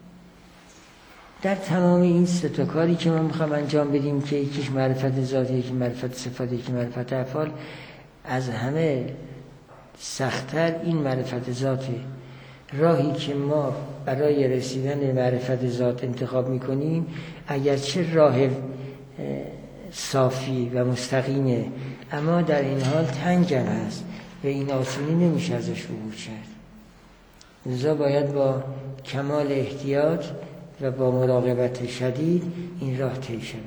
در تمام این سه تا کاری که ما میخوام انجام بدیم که یکیش معرفت ذات، یکی معرفت صفات، یکی معرفت افعال، از همه سخت‌تر این معرفت ذاته. راهی که ما برای رسیدن به معرفت ذات انتخاب میکنیم اگرچه راه صافی و مستقیمه، اما در این حال تنگم هست و این آسونی نمیشه ازش عبور کرد. لذا باید با کمال احتیاط و با مراقبت شدید این راه طی شود.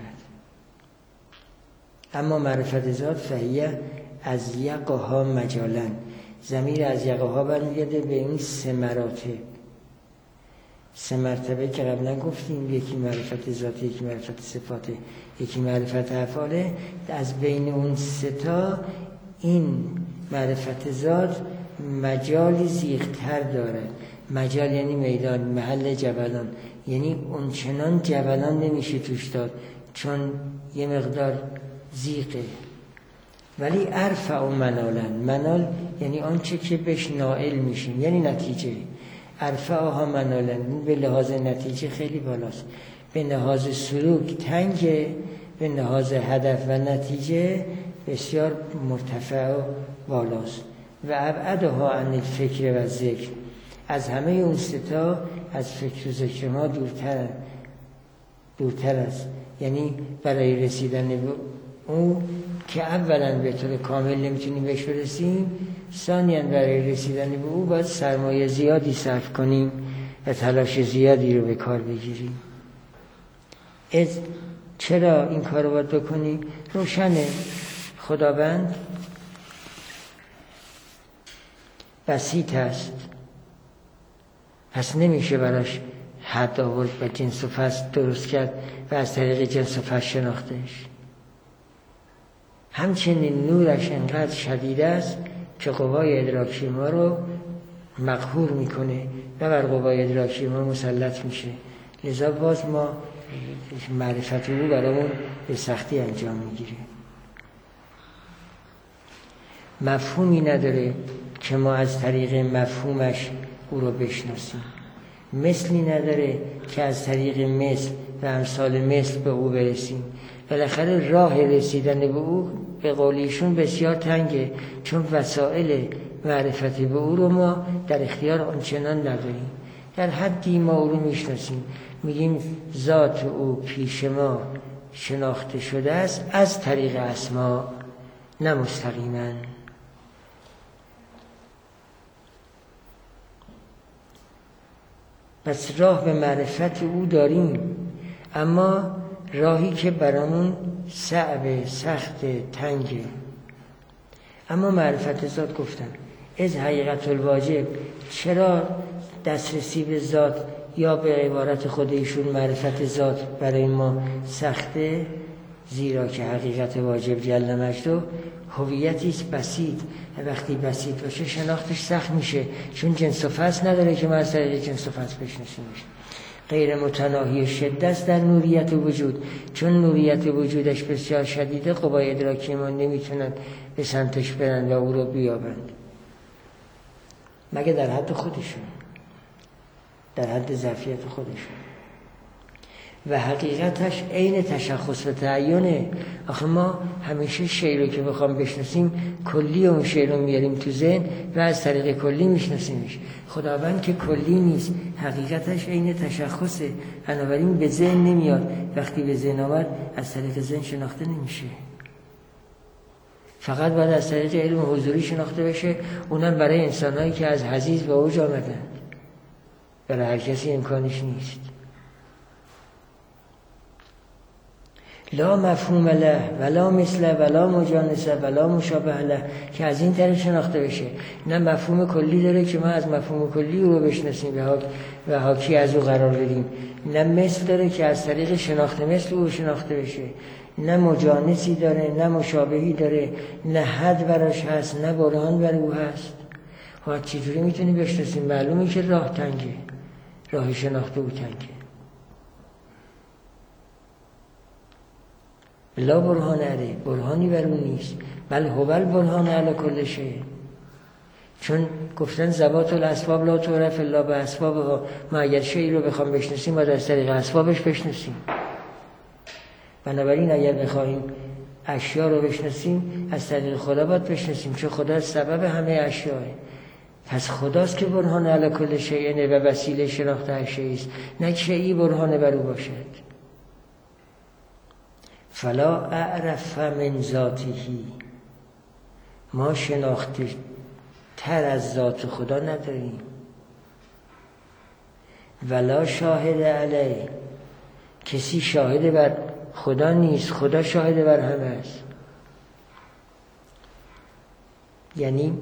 اما معرفت ذات فهیه از یقها مجالا، ضمیر از یقها برمیگرده به این سه مراتب، سه مرتبه که قبلا گفتیم، یکی معرفت ذات، یکی معرفت صفات، یکی معرفت افعاله. از بین اون سه تا این معرفت ذات مجالی زیغ‌تر داره. مجال یعنی میدان، محل جبلان، یعنی اون چنان جولان نمیشه توش داد چون یه مقدار زیقه. ولی ارفع و منالن، منال یعنی آنچه که بهش نائل میشیم، یعنی نتیجه. ارفعها منالن به لحاظ نتیجه خیلی بالاست، به لحاظ سلوک تنگه، به لحاظ هدف و نتیجه بسیار مرتفع و بالاست. و ابعدها عن الفکر و ذکر، از همه اون ستا از فکر و ذکر ما دورتر دورتر است. یعنی برای رسیدن به اون که اولا به طور کامل نمیتونیم بهش برسیم، ثانیاً برای رسیدن به او باید سرمایه زیادی صرف کنیم و تلاش زیادی رو به کار بگیریم. از چرا این کار رو باید بکنیم؟ روشنه، خداوند بسیط است، پس نمیشه براش حد آورد و جنس و فصل درست کرد و از طریق جنس و فصل شناختش. همچنین نورش انقدر شدید است که قوای ادراکی ما رو مقهور میکنه و بر قوای ادراکی ما مسلط میشه. لذا باز ما معرفت او برامون به سختی انجام میگیره. مفهومی نداره که ما از طریق مفهومش او رو بشناسیم، مثلی نداره که از طریق مثل و امثال مثل به او برسیم. بالاخره راه رسیدن به او به قولیشون بسیار تنگه، چون وسائل معرفتی به او رو ما در اختیار آنچنان نداریم. در حدی ما او رو میشناسیم، میگیم ذات او پیش ما شناخته شده است از طریق اسما، نه مستقیما. پس راه به معرفت او داریم، اما راهی که برامون صعب، سخت، تنگه. اما معرفت ذات گفتن از حقیقت الواجب. چرا دسترسی به ذات یا به عبارت خود ایشون معرفت ذات برای ما سخته؟ زیرا که حقیقت واجب جل مجده هویتی است بسیط، وقتی بسیط باشه شناختش سخت میشه، چون جنس و فصل نداره که ما از طریق جنس و فصل بشناسیمش. غیر متناهی شدت است در نوریت وجود، چون نوریت وجودش بسیار شدیده، قوای ادراکی ما نمیتونن به سمتش برن و او رو بیابند مگه در حد خودشون، در حد ظرفیت خودشون. و حقیقتش عین تشخص و تعیینه. آخه ما همیشه شی رو که بخوام بشناسیم کلی اون شی رو میاریم تو ذهن و از طریق کلی میشناسیمش. خداوند که کلی نیست، حقیقتش عین تشخصه، بنابراین به ذهن نمیاد. وقتی به ذهن آمد از طریق ذهن شناخته نمیشه، فقط باید از طریق علم حضوری شناخته بشه، اونم برای انسانهایی که از حضیض به اوج آمدند. برای هر کسی امکانش نیست. لا مفهوم له ولا مثل ولا مجانسه ولا مشابه له، که از این طریق شناخته بشه. نه مفهوم کلی داره که ما از مفهوم کلی او رو بشناسیم و حاکی از او قرار بدیم، نه مثل داره که از طریق شناخت مثل او شناخته بشه، نه مجانسی داره، نه مشابهی داره، نه حد براش هست، نه برهان بر او هست. ها چجوری میتونی بشناسیم؟ معلومه که راه تنگه، راه شناخت او تنگه. لا برهان علیه، برهانی بر اون نیست، بل هو البرهان علی کل شیء. چون گفتن ذوات الاسباب لا تعرف الا باسبابها، ما اگر شیء رو بخوام بشناسیم باید از طریق اسبابش بشناسیم. بنابراین اگر بخوایم اشیا رو بشناسیم از طریق خدا باید بشناسیم، چون خدا سبب همه اشیاء. پس خداست که برهان علی کل شیء و وسیله شناخت هر شیء است، نه شیئی برهان بر او باشد. فلا اعرف من ذاته، ما شناخته تر از ذات خدا نداریم. ولا شاهد علیه، کسی شاهد بر خدا نیست، خدا شاهد بر همه است. یعنی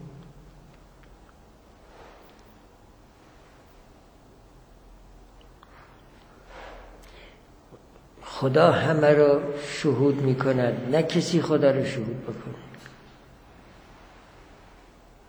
خدا همه رو شهود میکند، نه کسی خدا رو شهود بکنه.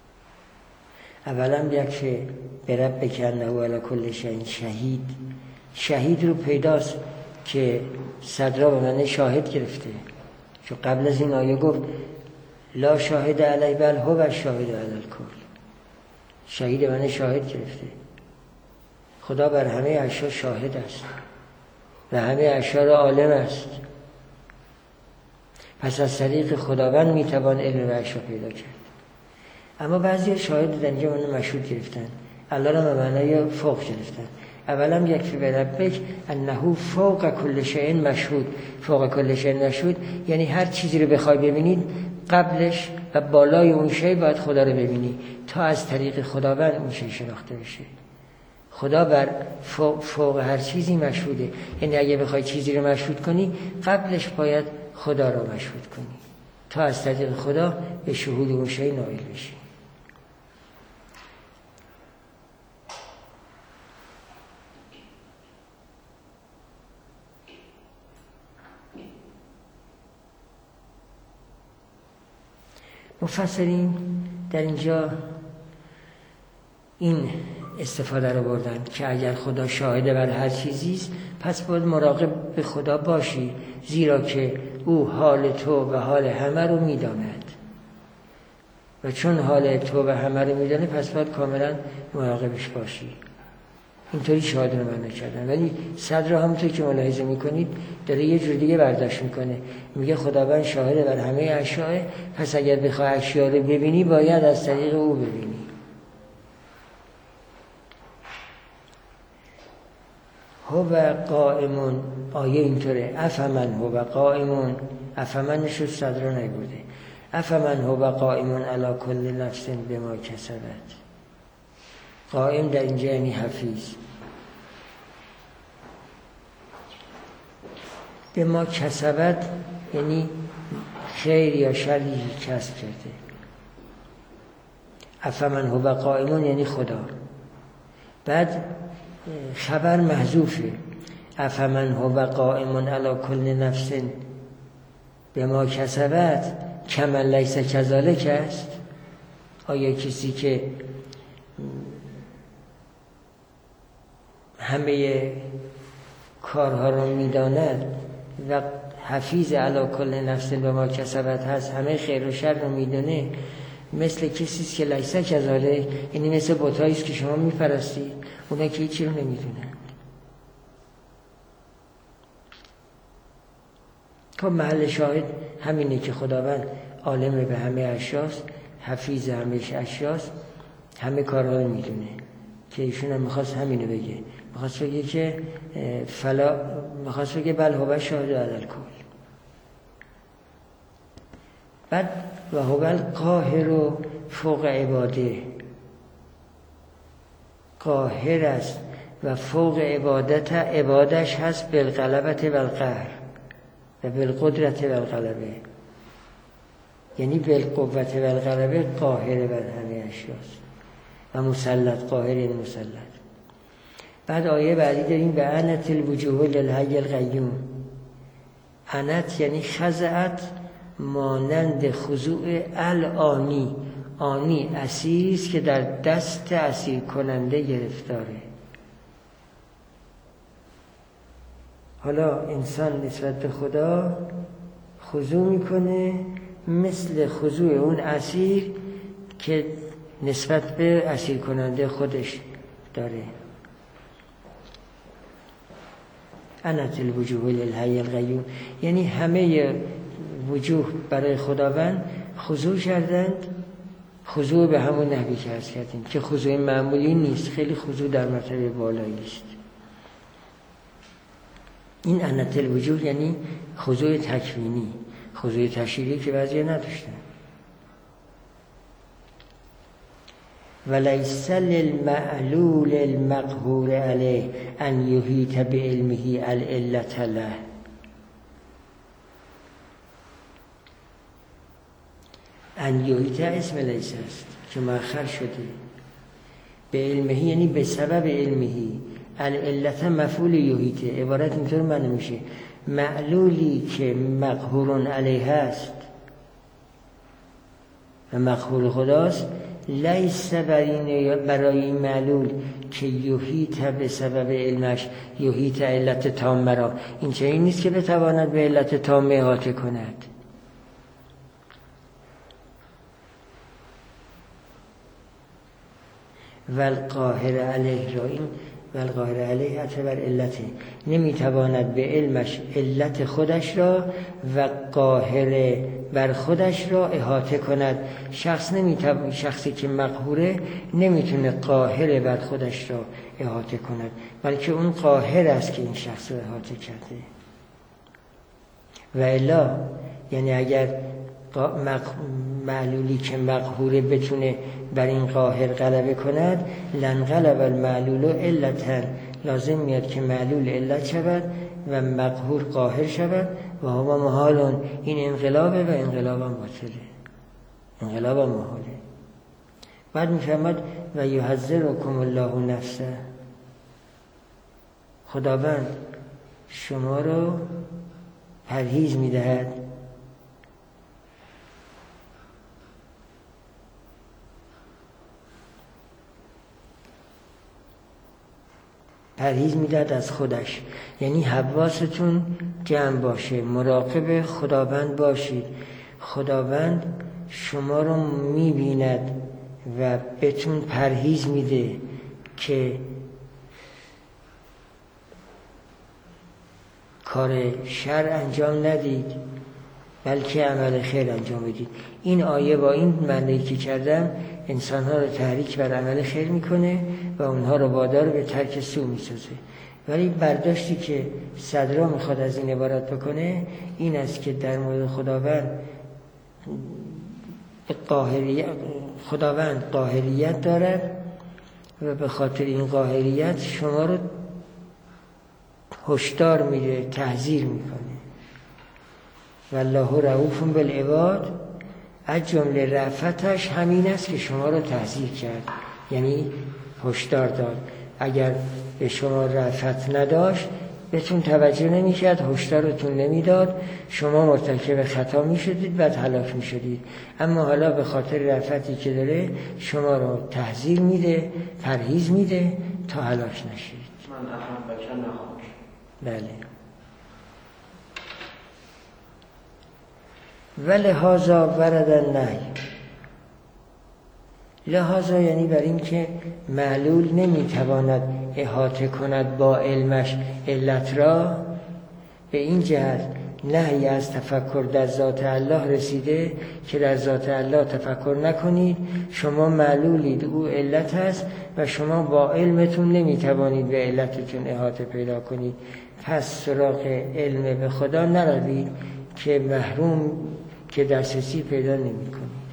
اولا یک که به ربک انه علی کل شیء شهید، شهید رو پیداست که صدرا به معنی شاهد گرفته، چون قبل از این آیه گفت لا شاهد علی بل هو شاهد علی الکل. شهید به معنی شاهد گرفته. خدا بر همه اشیا شاهد است و همه اشیا را عالم است. پس از طریق خداوند میتوان علم و اشیا پیدا کرد. اما بعضی شاهد در اینجا معنی مشهود گرفتن، الله را به معنی فوق گرفتن. اولا یکفی بربک انه فوق کل شیء مشهود. فوق کل شیء مشهود یعنی هر چیزی رو بخوای ببینید قبلش و بالای اون شی باید خدا رو ببینی تا از طریق خداوند اون شی شناخته بشه. خدا بر فوق, فوق هر چیزی مشهوده. یعنی اگه بخوای چیزی رو مشهود کنی قبلش باید خدا رو مشهود کنی تا از طریق خدا به شهود اون شی نائل بشی. مفسرین در اینجا این استفاده رو بردن که اگر خدا شاهد بر هر چیزی است پس باید مراقب به خدا باشی، زیرا که او حال تو و حال همه رو میداند و چون حال تو و همه رو میدانه پس باید کاملا مراقبش باشی. اینطوری شاهد رو معنی کردن. ولی صدر همونطور که ملاحظه میکنید داره یه جور دیگه برداشت میکنه، میگه خداوند شاهد بر همه اشیاء، پس اگر بخوای اشیاء رو ببینی باید از طریق او ببینی. هو قائمون، آیه اینطوره، افمن هو قائمون، افمنش رو صدر نبوده، افمن هو قائمون علی کل نفس بما کسبت. قائم در اینجا یعنی حفیظ. به ما کسبت یعنی خیر یا شری کسب کرده. افمن هو قائمون یعنی خدا. بعد خبر محذوفه، افمن هو قائمون علی کل نفس به ما کسبت کمن لیس کذالک است. آیا کسی که همه کارها رو میداند و حفیظ علی کل نفس به ما کسبت هست، همه خیر و شر رو میدونه، مثل کسی است که لیس کذالک، یعنی مثل بتایی است که شما میپرستید، اونا که هیچی رو نمیدونند. که محل شاهد همینه که خداوند عالم به همه اشیاست، حفیظ همه اشیاست، همه کارها رو میدونه. که ایشون هم میخواست همینو بگه، میخواست بگه که فلا میخواست بگه بل هو شاهد علی الکل. بعد و هو القاهر و فوق عباده، قاهر است و فوق عبادت عبادش هست بالغلبت و القهر و بالقدرت و الغلبه، یعنی بالقوت و الغلبه قاهر بر همه اشیاست و مسلط، قاهر یعنی مسلط. بعد آیه بعدی داریم به انت الوجوه للحی القیوم. انت یعنی خضعت، مانند خضوع الانی. آنی اسیری است که در دست اسیر کننده گرفتاره. حالا انسان نسبت به خدا خضوع میکنه مثل خضوع اون اسیر که نسبت به اسیر کننده خودش داره. انت الوجوه للحی القیوم یعنی همه وجوه برای خداوند خضوع کردند، خضوع به همون نحوی که عرض کردیم که خضوع معمولی نیست، خیلی خضوع در مرتبه بالایی است. این انت الوجوه یعنی خضوع تکوینی، خضوع تشریعی که بعضی نداشتن. ولیس للمعلول المقهور علیه ان یحیط بعلمه العلة له. ان یحیط اسم لیس است که مؤخر شده، به علمه یعنی به سبب علمه، العلة مفعول یحیط. عبارت اینطور معنی میشه معلولی که مقهور علیه است و مقهور خداست، لیس برای این معلول که یحیط به سبب علمش یحیط علت تامه را، این چنین نیست که بتواند به علت تامه احاطه کند. والقاهر علیه را، این والقاهر علیه اعتبار علته، نمیتواند به علمش علت خودش را و قاهر بر خودش را احاطه کند. شخص نمیتواند، شخصی که مقهوره نمیتونه قاهر بر خودش را احاطه کند، بلکه اون قاهر است که این شخص را احاطه کرده. و الا یعنی اگر معلولی که مقهوره بتونه بر این قاهر غلبه کند، لنغلب المعلول علتا، لازم میاد که معلول علت شود و مقهور قاهر شود و هوا محالون، این انقلابه و انقلاب هم باطله، انقلاب هم محاله. بعد میفرماد و یحذرکم الله نفسه، خداوند شما رو پرهیز میدهد پرهیز میدهد از خودش، یعنی حواستون جمع باشه، مراقب خداوند باشید. خداوند شما رو میبیند و بهتون پرهیز میده که کار شر انجام ندید بلکه عمل خیر انجام بدید. این آیه با این معنی که کردم انسان‌ها رو تحریک بر عمل خیر میکنه و اونها رو وادار به ترک سو میسازه. ولی برداشتی که صدرا میخواد از این عبارت بکنه این است که در مورد خداوند قاهریت، خداوند قاهریت دارد و به خاطر این قاهریت شما رو هشدار میده، تحذیر میکنه. والله رؤوف بالعباد، از جمله رأفتش همین است که شما رو تحذیر کرد، یعنی هشدار داد. اگر به شما رأفت نداشت بهتون توجه نمی‌کرد، هشدارتون نمیداد، شما مرتکب خطا میشدید، بعد هلاک میشدید. اما حالا به خاطر رأفتی که داره شما رو تحذیر میده، پرهیز میده تا هلاک نشید. من احبک نهاک. بله. ولهذا ورد النهی، لهذا یعنی بر این که معلول نمیتواند احاطه کند با علمش علت را، به این جهت نهی از تفکر در ذات الله رسیده که در ذات الله تفکر نکنید، شما معلولید، او علت است و شما با علمتون نمیتوانید به علتتون احاطه پیدا کنید. پس سراغ علم به خدا نروید که محروم، که دسترسی پیدا نمی کنید.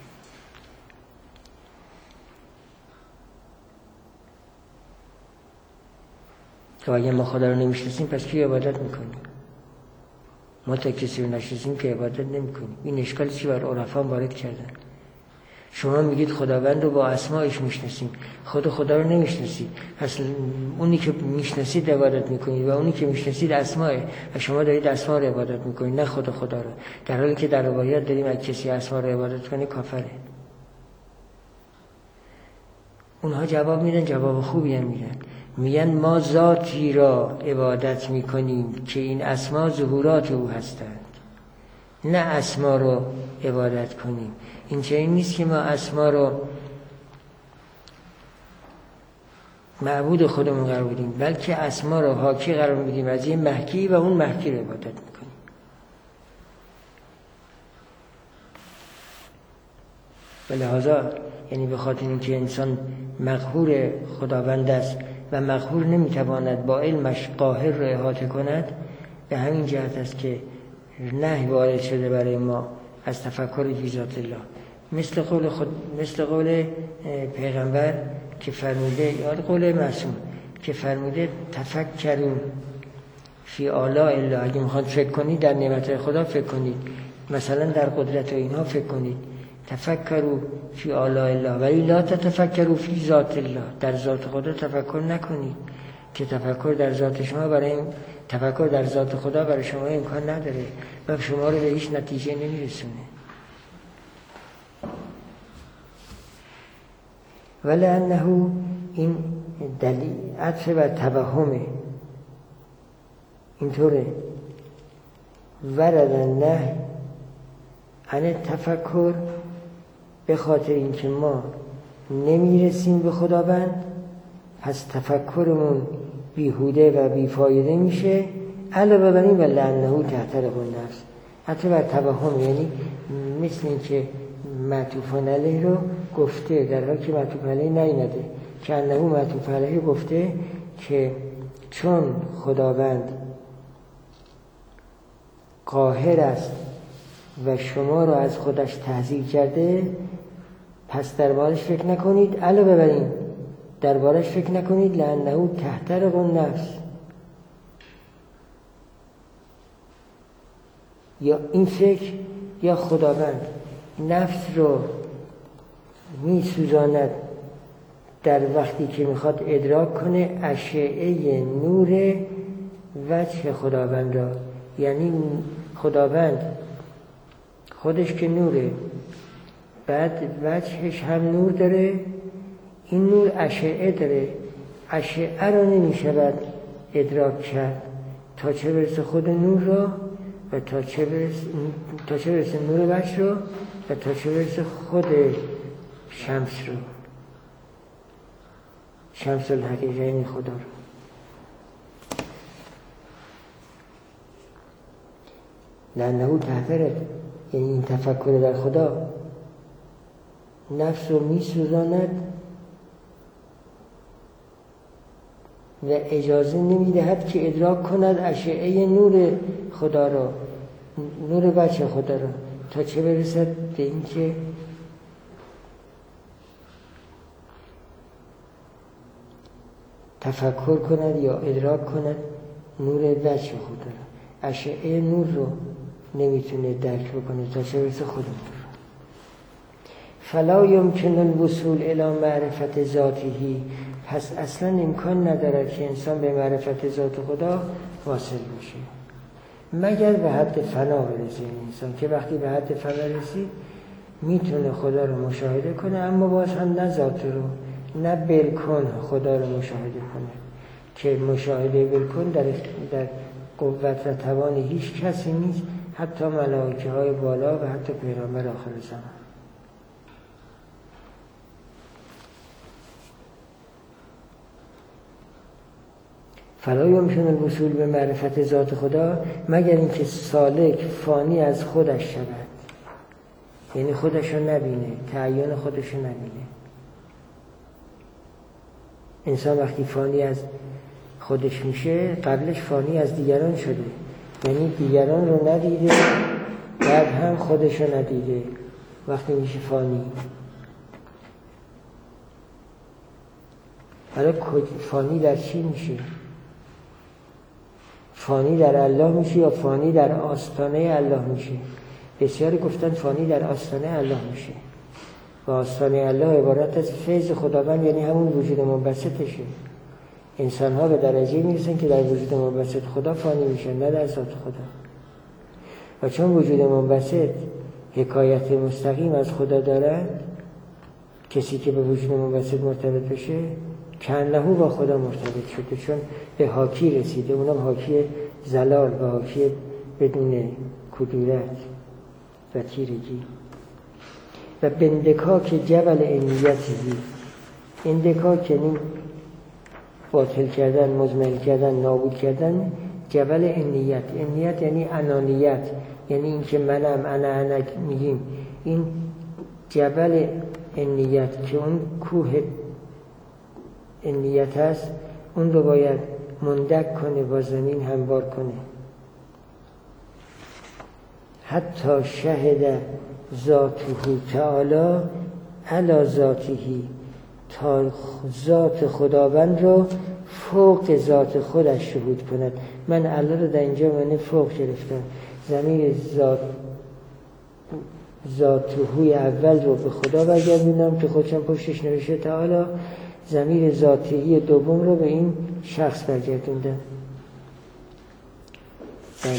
که اگه ما خدا رو نمیشناسیم پس کی عبادت میکنیم؟ ما تا کسی رو نشناسیم که عبادت نمی کنیم. این اشکال چی بر عرفان وارد کردن؟ شما میگید خداوند رو با اسمایش میشناسیم، خود خدا رو نمیشناسید، پس اونی که میشناسید عبادت میکنید و اونی که میشناسید اسماه، و شما دارید اسما رو عبادت میکنید نه خود خدا رو، در حالی که در روایات داریم اگه کسی اسما رو عبادت کنه کافره. اونها جواب میدن، جواب خوبی هم میدن، میگن ما ذاتی را عبادت میکنیم که این اسما ظهورات او هستند، نه اسما رو عبادت کنیم. این چنین نیست که ما اسما رو معبود خودمون قرار بدیم، بلکه اسما رو حاکی قرار میدیم از این محکی و اون محکی رو عبادت میکنیم. ولهذا یعنی به خاطر اینکه انسان مقهور خداوند است و مقهور نمیتواند با علمش قاهر رو احاطه کند، به همین جهت است که نهی وارد شده برای ما از تفکر فی ذات الله. مثل قول خود، مثل قول پیغمبر که فرموده، یا قول معصوم که فرموده تفکروا فی آلاء الله، اگه میخواد فکر کنید در نعمت خدا فکر کنید، مثلا در قدرت و اینها فکر کنید. تفکروا فی آلاء الله ولی لا تتفکروا فی ذات الله، در ذات خدا تفکر نکنید که تفکر در ذات شما برای تفکر در ذات خدا برای شما امکان نداره و شما رو به هیچ نتیجه نمیرسونه. ولی انه این دلیل عطف بر توهمه. اینطوره ورد النهی عن تفکر، به خاطر اینکه ما نمیرسیم به خداوند پس تفکرمون بیهوده و بیفایده میشه. علاوه بر این ولی انه تحت رق النفس، حتی بر توهم، یعنی مثل این که معطوف علیه رو گفته در حالی که معطوف علیه نیامده، که انه معطوف علیه گفته که چون خداوند قاهر است و شما رو از خودش تحذیر کرده پس دربارش فکر نکنید. علاوه بر این دربارش فکر نکنید لانه تحت رق النفس. یا این فکر یا خداوند نفس رو می سوزاند در وقتی که میخواد ادراک کنه اشعه نور وجه خداوند را. یعنی خداوند خودش که نوره، بعد وجهش هم نور داره، این نور اشعه داره، اشعه را نمیشود ادراک کرد تا چه برسه خود نور را و تا چه برسه, تا چه برسه نور وجه را و تا چه برسه خود شمس رو، شمس الحقیقه یعنی خدا رو. لانه تحترق، یعنی این تفکر در خدا نفس رو می سوزاند و اجازه نمی دهد که ادراک کند اشعه نور خدا را، نور وجه خدا را، تا چه برسد به این که تفکر کند یا ادراک کند نور وجه خدا را. اشعه نور رو نمیتونه درک بکنه تا چه برسه خود نور. فلا یمکن الوصول الی معرفت ذاته، پس اصلا امکان نداره که انسان به معرفت ذات خدا واصل بشه مگر به حد فنا برسه. انسان که وقتی به حد فنا رسید میتونه خدا رو مشاهده کنه، اما باز هم نه ذات رو نه بالکن خدا رو مشاهده کنه، که مشاهده بالکن در, در قوت و توان هیچ کسی نیست، حتی ملائکه های بالا و حتی پیغمبر آخر زمان. فلا یمکن الوصول به معرفت ذات خدا مگر اینکه سالک فانی از خودش شود، یعنی خودش رو نبینه، تعیین خودش رو نبینه. انسان وقتی فانی از خودش میشه قبلش فانی از دیگران شده، یعنی دیگران رو ندیده بعد هم خودش رو ندیده. وقتی میشه فانی، حالا فانی در چی میشه؟ فانی در الله میشه یا فانی در آستانه الله میشه؟ بسیاری گفتن فانی در آستانه الله میشه و آستانه الله عبارت از فیض خداوند، یعنی همون وجود منبسطشه. انسان ها به درجه میرسن که در وجود منبسط خدا فانی میشن، نه در ذات خدا. و چون وجود منبسط حکایت مستقیم از خدا دارد، کسی که به وجود منبسط مرتبط بشه کنهو با خدا مرتبط شده، چون به حاکی رسیده، اونم حاکی زلال و حاکی بدون کدورت و تیرگی. و بندکاک جبل انیتی، اندکاک یعنی باطل کردن، مزمل کردن، نابود کردن جبل انیت. انیت یعنی انانیت، یعنی این که منم انا انا میگیم. این جبل انیت که اون کوه انیت هست، اون رو باید مندک کنه، با زمین هموار کنه. حتی شهد ذاته تعالی علی ذاته، تا ذات خداوند رو فوق ذات خودش شهود کند. من الله رو در اینجا معنی فوق گرفتم. ضمیر ذات ذاتهوی اول رو به خدا برگردوندم که خودشم پشتش نوشته تعالی، ضمیر ذاتهی دوم رو به این شخص برگردوندم. بله.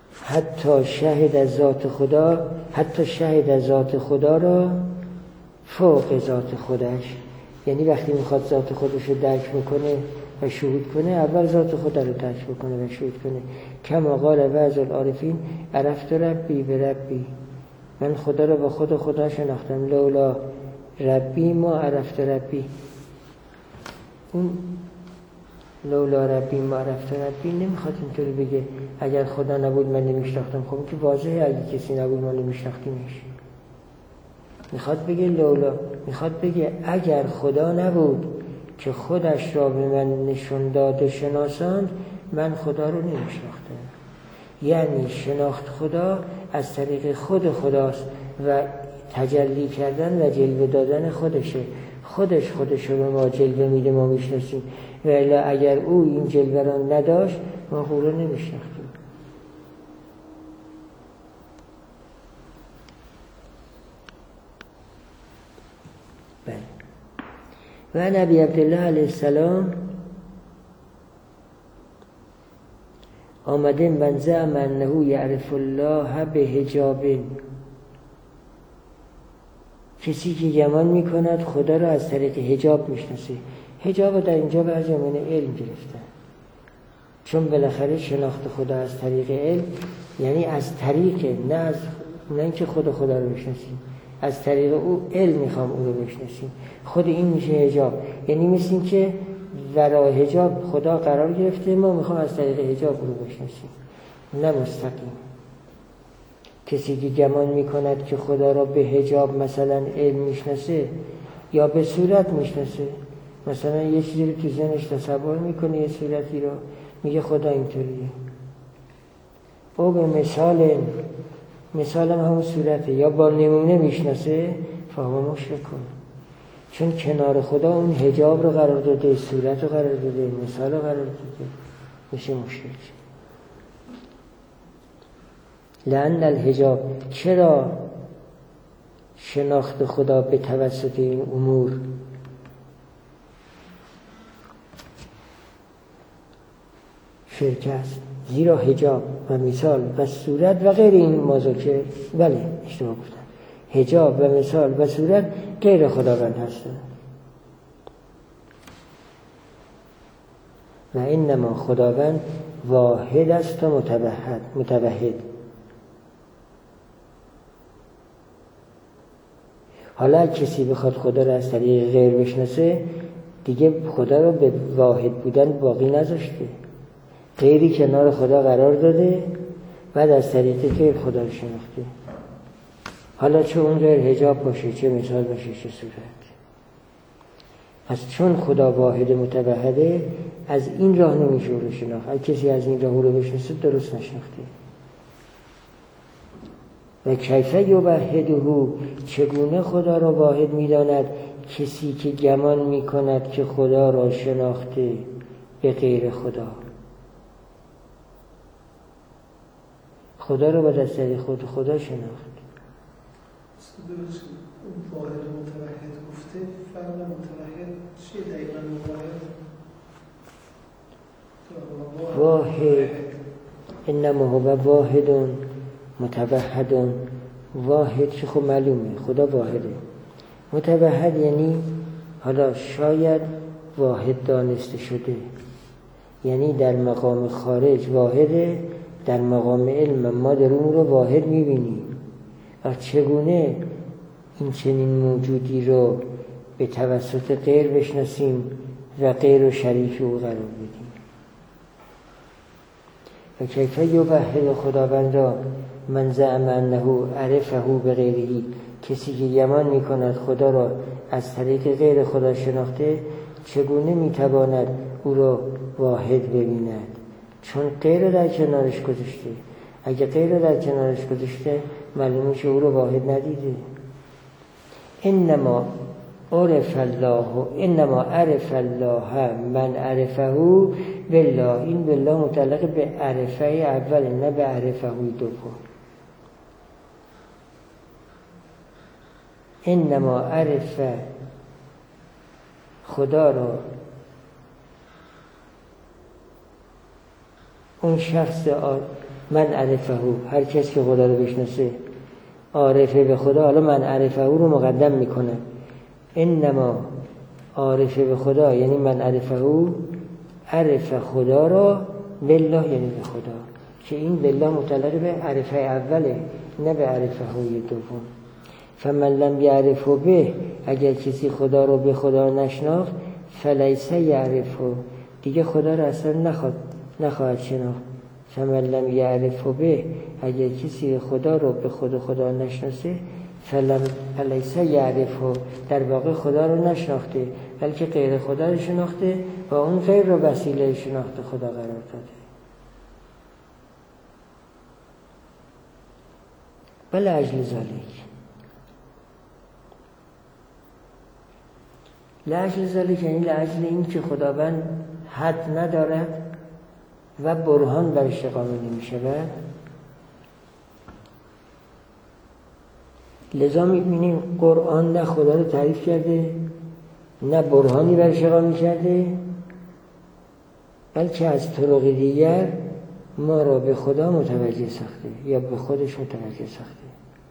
حتی شهد از ذات خدا، حتی شهد از ذات خدا را فوق ذات خودش، یعنی وقتی میخواد ذات خودش رو درک میکنه و شهود کنه، اول ذات خود رو درک بکنه و شهود کنه. کما قال بعض العارفین عرفت ربی به ربی، من خدا رو با خود خدا شناختم. لولا ربی ما عرفت ربی. اون لولا ربی ما عرفت ربی نمیخواد اینطوری بگه اگر خدا نبود من نمیشناختم. خب که واضحه اگه کسی نبود ما نمیشناختیمش. میخواد بگه لولا، میخواد بگه اگر خدا نبود که خودش را به من نشون داد و شناساند، من خدا رو نمیشناختم. یعنی شناخت خدا از طریق خود خداست و تجلی کردن و جلوه دادن خودشه. خودش خودش رو ما جلوه میده، ما میشناسیم. و الا اگر او این جلوه را نداشت ما او رو نمیشناختیم. بله. و نبی عبدالله علیه السلام آمده من زعم انه یعرف الله به حجاب، کسی که گمان میکند خدا را از طریق حجاب میشناسه. حجاب در اینجا بعضی من علم گرفتن، چون بالاخره شناخت خدا از طریق علم یعنی از طریق، نه از نه اینکه خود خدا رو بشناسیم، از طریق او علم میخوام او رو بشناسیم. خود این میشه حجاب. یعنی مثل این که ورای حجاب خدا قرار گرفته، ما میخوام از طریق حجاب او رو بشناسیم، نه مستقیم. کسی که گمان میکند که خدا را به حجاب مثلا علم میشناسه یا به صورت میشناسه، مثلا یه چیزی رو تو ذهنش تصور میکنه، یه صورتی رو میگه خدا اینطوریه، او به مثال مثال هم همون صورته، یا با نمونه میشناسه، فهم مشرک کن. چون کنار خدا اون حجاب رو قرار داده، صورت رو قرار داده، مثال رو قرار داده، میشه مشرک. لأن الحجاب، چرا شناخت خدا به توسط این امور شرک است؟ زیرا حجاب و مثال و صورت و غیر این مذاکر، بله اشتباه گفتم، حجاب و مثال و صورت غیر خداوند هستند و انما خداوند واحد است و متوحد متوحد. حالا کسی بخواد خدا رو از طریق غیر بشناسه، دیگه خدا رو به واحد بودن باقی نذاشته، غیری کنار خدا قرار داده، بعد از طریق غیر خدا رو شناخته. حالا چه اون غیر حجاب باشه، چه مثال باشه، چه صورت. پس چون خدا واحد متوحده، از این راه نمیشه او رو شناخت. اگه کسی از این راه او رو بشناسه درست نشناخته. و کیفه یوحده، چگونه خدا را واحد می‌داند کسی که گمان می‌کند که خدا را شناخته به غیر خدا. خدا را باید از طریق خود خدا شناخت. درست واحد متوحد گفته، فرق متوحد چیه دقیقاً؟ واحد واحد انما هو واحد متوحد. واحد که خب معلومه خدا واحده. متوحد یعنی حالا شاید واحد دانسته شده، یعنی در مقام خارج واحده، در مقام علم ما در اون رو واحد میبینیم. و چگونه این چنین موجودی رو به توسط غیر بشناسیم و غیر و شریک او قرار بدیم. و کیفه یوحد خداوند را من زعم انه عرفه به غیره، کسی که گمان میکند خدا را از طریق غیر خدا شناخته، چگونه میتواند او را واحد ببیند؟ چون غیر در کنارش گذاشته. اگه غیر در کنارش گذاشته معلومه که او را واحد ندیده. انما عرف الله انما عرف الله من عرفه بالله. این بالله متعلق به عرفه اول، نه به عرفه دوم. انما عرف خدا را اون شخص من عرفه، هر کس که خدا رو بشناسه عارفه به خدا. حالا من عرفه رو مقدم میکنه، انما عارفه به خدا یعنی من عرفه عرف خدا را بالله یعنی به خدا، که این بالله متعلق به عرفه اوله نه به عرفه های دوم. فمن لم یعرفه به، اگر کسی خدا رو به خدا نشناخت، فلیس یعرفه دیگه خدا رو اصلا نخواد نخواهد شناخت. فمن لم یعرفه به، اگر کسی خدا رو به خود خدا نشناسه، فلم فلیس یعرفه در واقع خدا رو نشناخته، بلکه غیر خدا رو شناخته و اون غیر رو وسیله شناخت خدا قرار داده. بل اجل ذالک لاجل ذالک یعنی لاجل این که خداوند حد ندارد و برهان برش اقامه نمی شود. لذا میبینیم قرآن نه خدا رو تعریف کرده نه برهانی برش اقامه کرده، بلکه از طرق دیگر ما را به خدا متوجه ساخته یا به خودش متوجه ساخته.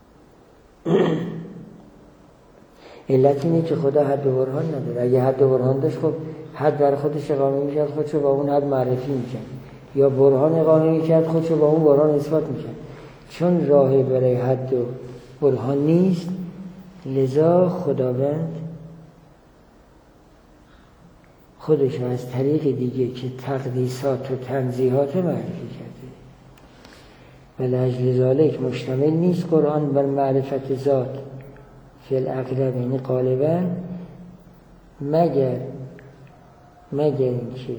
علت اینه که خدا حد و برهان نداره. اگه حد و برهان داشت خب حد بر خودش اقامه میکرد، خودشو با اون حد معرفی میکرد، یا برهان اقامه میکرد خودشو با اون برهان اثبات میکرد. چون راهی برای حد و برهان نیست، لذا خداوند خودش از طریق دیگه که تقدیسات و تنزیهات معرفی کرده. ولاجل ذالک مشتمل نیست قرآن بر معرفت ذات فی الاغلب، یعنی غالبا، مگر مگر اینکه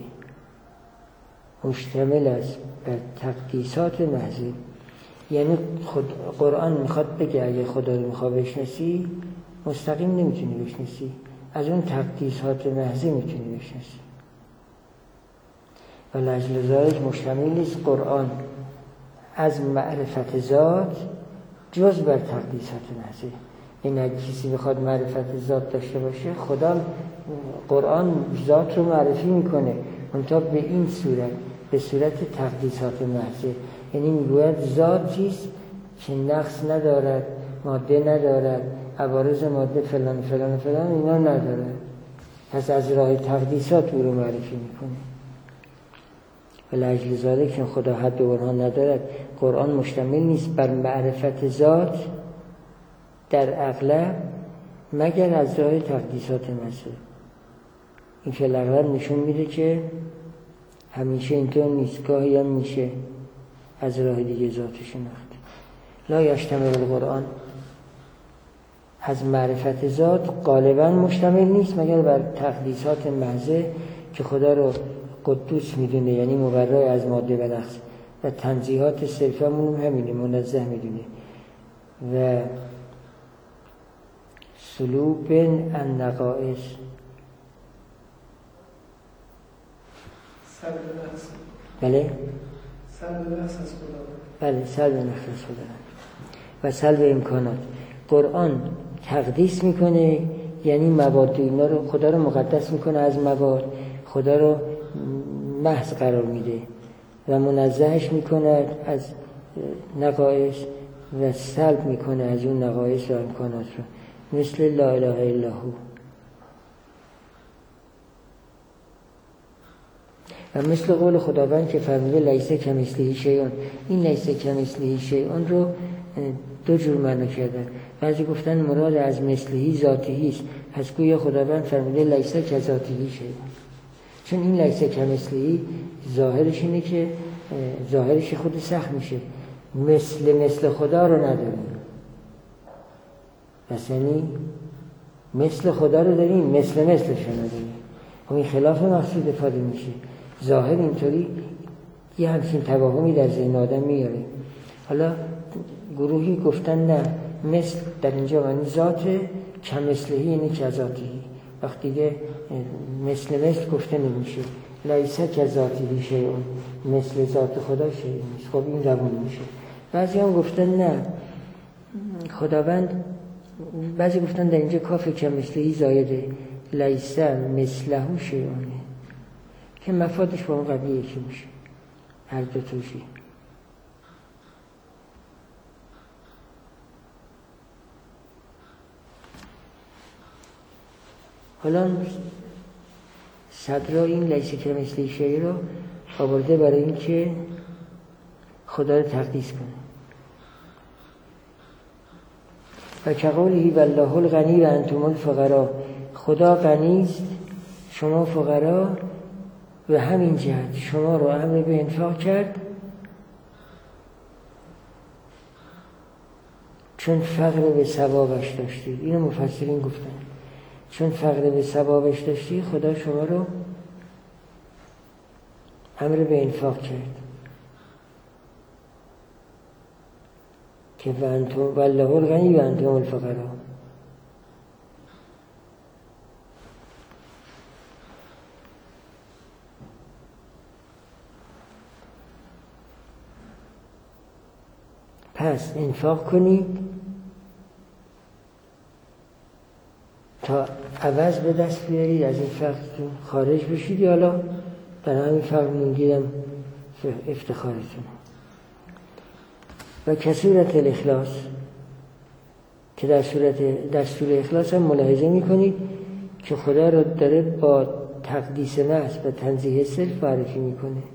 مشتمل است بر تقدیسات محض. یعنی خود قرآن میخواد بگه اگه خدا رو میخواد بشناسی مستقیم نمیتونی بشناسی، از اون تقدیسات محض میتونی بشناسی. ولاجل ذالک مشتمل نیست قرآن از معرفت ذات جز بر تقدیسات محض. این اگه کسی بخواد معرفت ذات داشته باشه، خدا قرآن ذات رو معرفی میکنه منتها به این صورت، به صورت تقدیسات محض. یعنی میگوید ذاتیست که نقص ندارد، ماده ندارد، عوارض ماده فلان فلان فلان اینا ندارد، پس از راه تقدیسات او رو معرفی میکنه. ولاجل ذالک که خدا حد و برهان ندارد، قرآن مشتمل نیست بر معرفت ذات در اغلب مگر از راه تقدیسات محض. این فی الاغلب نشون میده که همیشه اینطور نیست، گاهی هم میشه از راه دیگه ذات شناخت. لا یشتمل القرآن از معرفت ذات غالبا مشتمل نیست مگر بر تقدیسات محض که خدا رو قدوس میدونه، یعنی مبرای از ماده و نقص، و تنزیهات صرفه همون همینه، منزه میدونه. و سلوب النقائص بله سلب نفس از خدا، بله سلب نفس از خدا و سلب امکانات. قرآن تقدیس میکنه یعنی مواد اینا رو، خدا رو مقدس میکنه از مواد، خدا رو محض قرار میده و منزهش میکنه از نقائص و سلب میکنه از اون نقائص و امکانات رو، مثل لا اله الا هو. و مثل قول خداوند که فرموده لیس کمثله شیء، این لیس کمثله شیء رو دو جور معنا کردن. بعضی گفتن مراد از مثله ذاتی است، پس گویا خداوند فرموده لیس کذاته شیء، چون این لیس کمثله ظاهرش اینه که ظاهرش خود سخت میشه، مثل مثل خدا رو نداریم. مثلا مثل خدا رو داریم، مثل مثلش رو نداریم. این خلاف مقصود افاده میشه. ظاهر اینطوری یه همچین توهمی در ذهن آدم میاره. حالا گروهی گفتن نه، مثل در اینجا معنی ذات، کمثلهی یعنی کذاتی. وقتی دیگه مثل مثل گفته نمیشه، لیس کذاتی شیء، مثل ذات خدا شیء نیست. خب این روون میشه. بعضی هم گفتن نه خداوند، بعضی گفتن در اینجا کاف کمثلهی زایده، لیس مثله شیء، که مفادش با اون قبلی یکی میشه، هر دو توشی. حالا صدرا این لیس کمثله شیء رو آورده برای اینکه خدا رو تقدیس کنه. و کقوله والله الغنی و انتم الفقراء، خدا غنی است شما فقرا، و همین جهت شما رو امر به انفاق کرد چون فقر به ثوابش داشتی. اینو مفسرین گفتن، چون فقر به ثوابش داشتی خدا شما رو امر به انفاق کرد که و انتم والله الغنی و انتم الفقراء. پس انفاق کنید تا عوض به دست بیارید، از این فقرتون خارج بشید، یا حالا در همین فقر موندیدم افتخارتون. و کسورت الاخلاص، که در صورت دستور اخلاص هم ملاحظه میکنید که خدا رو داره با تقدیس محض و تنزیه صرف معرفی میکنه.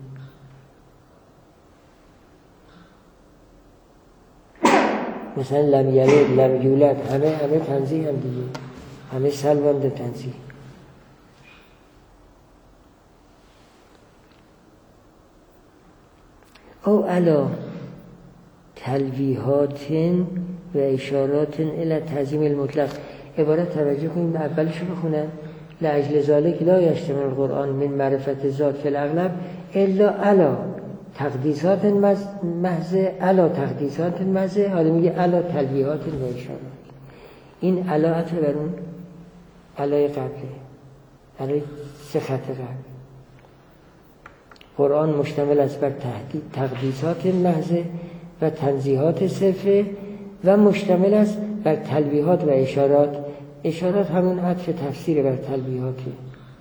مثلا لم یلد لم یولد، همه همه تنزیه هم دیگه، همه سلب هم ده تنزیه. او علا تلویحات و اشارات الی تعظیم المطلق. عبارت توجه کنید، اولش رو بخونن. لاجل ذلک لا یشتمل القرآن من معرفت ذات فی الاغلب الا علی تقدیسات محض، علی تقدیسات محض، حالا میگه علی تلویحات و اشارات. این علی عطف بر اون علی قبله، علی سه خط قبل. قرآن مشتمل است بر تقدیسات محض و تنزیهات صرفه و مشتمل است بر تلویحات و اشارات. اشارات همون عطف تفسیر بر تلویحاته.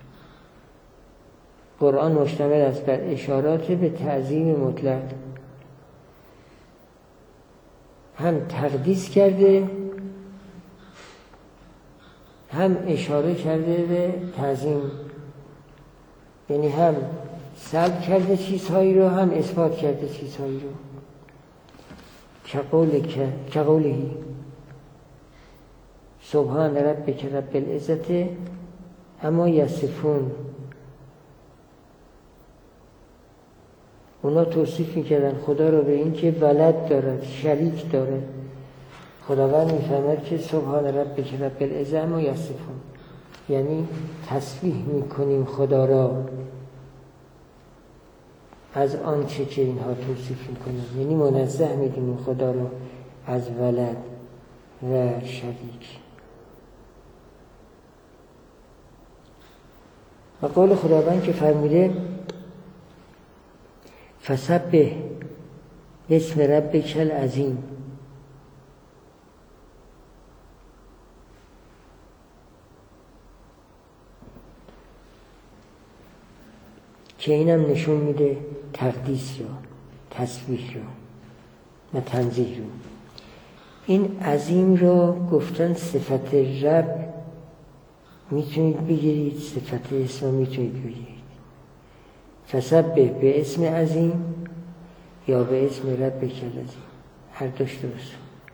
قرآن مشتمل است بر اشارات به تعظیم مطلق، هم تقدیس کرده هم اشاره کرده به تعظیم، یعنی هم سلب کرده چیزهایی رو هم اثبات کرده چیزهایی رو. کقولهی سبحان ربک رب العزت اما یصفون. اونا توصیف میکردن خدا رو به این که ولد دارد، شریک داره. خداوند میفهمد که سبحان ربک رب العزت اما یصفون، یعنی تسبیح میکنیم خدا را از آنچه که اینها توصیف میکنن، یعنی منزه میدونیم خدا رو از ولد و شریک. و قول خداوند که فرموده فسبح باسم ربک العظیم، که اینم نشون میده تقدیس رو، تسبیح رو و تنزیه رو. این عظیم رو گفتن صفت رب میتونید بگیرید، صفت اسم میتونید بگیرید. فسبح به اسم عظیم یا به اسم ربک العظیم، هر دوش درست.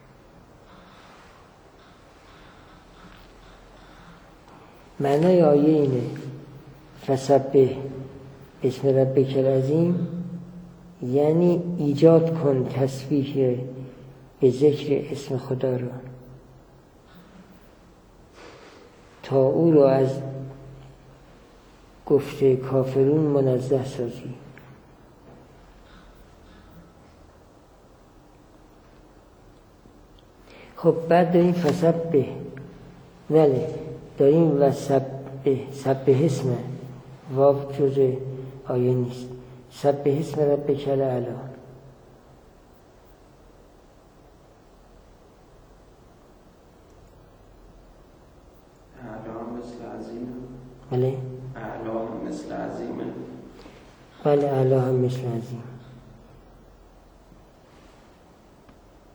معنای آیه اینه فسبح اسم ربک العظیم یعنی ایجاد کن تسبیح به ذکر اسم خدا رو تا او رو از گفته کافرون منزه سازی. خب بعد داریم فسبح، بله داریم و سبح، سبح اسم واو جز آیه نیست. سبح اسم ربک الاعلی. اعلا مثل عظیمه. بله اعلا هم مثل عظیمه. بله اعلا هم مثل عظیم.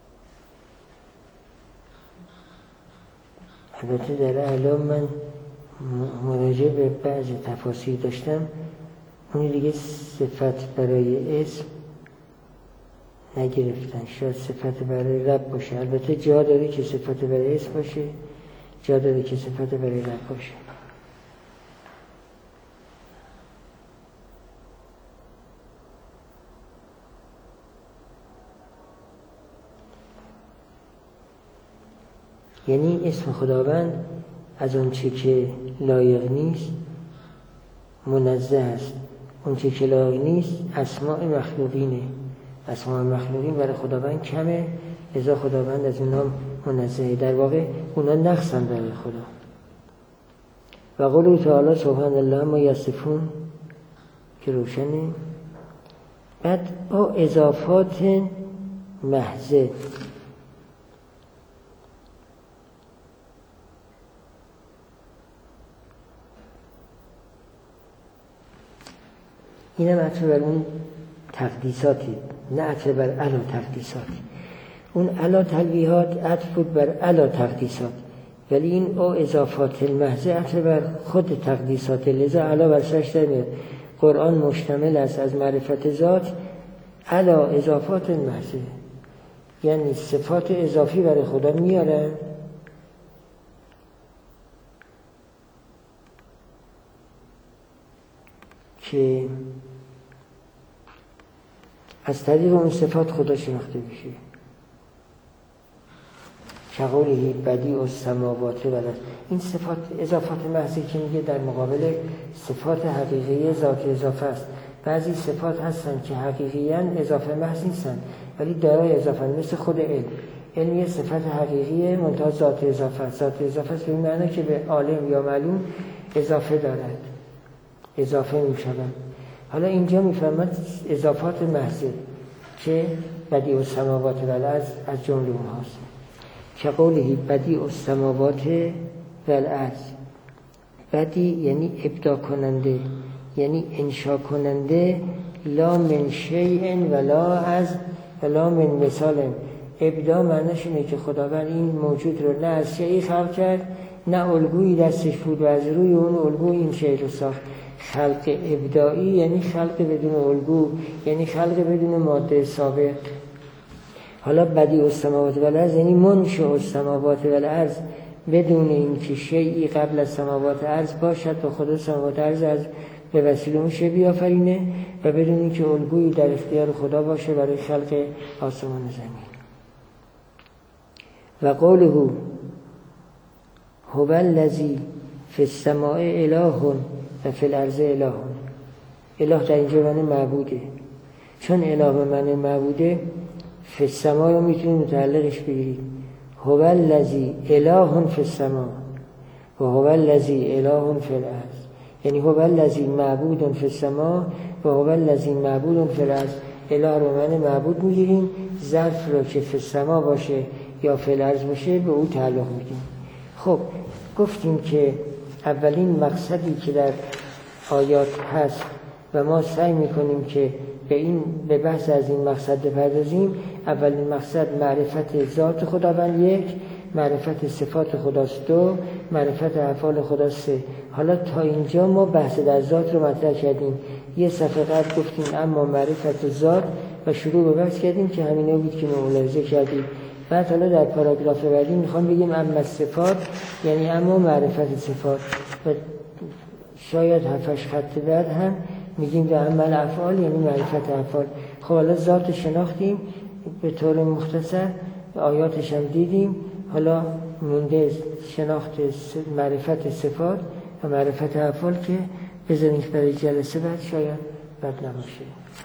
البته در اعلا من مراجعه به بعضی تفاسیر داشتم، اون دیگه صفت برای اسم نگرفتن، شاید صفت برای رب باشه. البته جا داره که صفت برای اسم باشه، جا داره که صفت برای رب باشه. یعنی اسم خداوند از اون چه که لایق نیست منزه است، اون چه که لایق نیست اسماء مخلوقینه. اسماء مخلوقین برای خداوند کمه، لذا خداوند از اونا منزهه. در واقع اونا نقصن برای خدا. و قوله تعالی سبحان الله ما یصفون که روشنه. بعد با اضافات محضه، اینم عطف بر اون تقدیساتی، نه عطف بر علا تقدیسات. اون علا تلویحات عطف بود بر علا تقدیسات، ولی این او اضافات المحضه عطف بر خود تقدیسات. لذا علا بر سرش در میاد. قرآن مشتمل است از معرفت ذات علا اضافات المحضه، یعنی صفات اضافی برای خدا میارن که از طریق اون صفات خدا شناخته میشه. کقوله بدیع السماوات والارض. این صفات اضافات محضی که میگه در مقابل صفات حقیقی ذات اضافه است. بعضی صفات هستن که حقیقیاً اضافه محض نیستن ولی دارای اضافه، مثل خود علم. علم یه صفت حقیقیه منتها ذات اضافه است. ذات اضافه است به این معنی که به عالم یا معلوم اضافه دارد، اضافه میشوند. حالا اینجا میفهمد اضافات محضه که بدیع السماوات والارض از جمله اونهاست. که قوله بدیع السماوات والارض. بدیع یعنی ابداع کننده، یعنی انشا کننده. لا من شیء ولا از ولا من مثال. ابداع معنیش اینه که خداوند این موجود رو نه از شیئی خلق کرد، نه الگویی دستش بود و از روی اون الگو این شیء رو ساخت. خلق ابداعی یعنی خلق بدون الگو، یعنی خلق بدون ماده سابق. حالا بدیع السماوات والارض یعنی منشأ السماوات والارض، بدون اینکه شیئی قبل از سماوات ارض باشد و خدا سماوات ارض از به وسیله اون شی بیافرینه و بدون اینکه الگویی در اختیار خدا باشه برای خلق آسمان و زمین. و قوله هو الذی فی السماء اله و فی الارض اله. اله در اینجا معنی معبوده، چون اله به معنی معبوده فی السماء رو میتونید متعلقش بگیرید. هو الذی اله فی السماء و هو الذی اله فی الارض، یعنی هو الذی معبود فی السماء و هو الذی معبود فی الارض. اله رو معنی معبود میگیریم، ظرف رو که فی السماء باشه یا فی الارض باشه به او تعلق میدیم. خب گفتیم که اولین مقصدی که در آیات هست و ما سعی میکنیم که به این به بحث از این مقصد بپردازیم. اولین مقصد معرفت ذات خداوند یک، معرفت صفات خداست دو، معرفت افعال خداست سه. حالا تا اینجا ما بحث در ذات رو مطرح کردیم. یه صفحه قبل گفتیم اما معرفت ذات و شروع به بحث کردیم که همینه بود که ملاحظه کردیم. بعد حالا در پاراگراف بعدی میخوام بگیم اما صفات یعنی اما معرفت صفات و شاید هفتش خط بعد هم میگیم در عمل افعال یعنی معرفت افعال. خب حالا ذات شناختیم به طور مختصر، آیاتش هم دیدیم. حالا مونده شناخت معرفت صفات و معرفت افعال که بذاریم برای جلسه بعد شاید بد نباشه.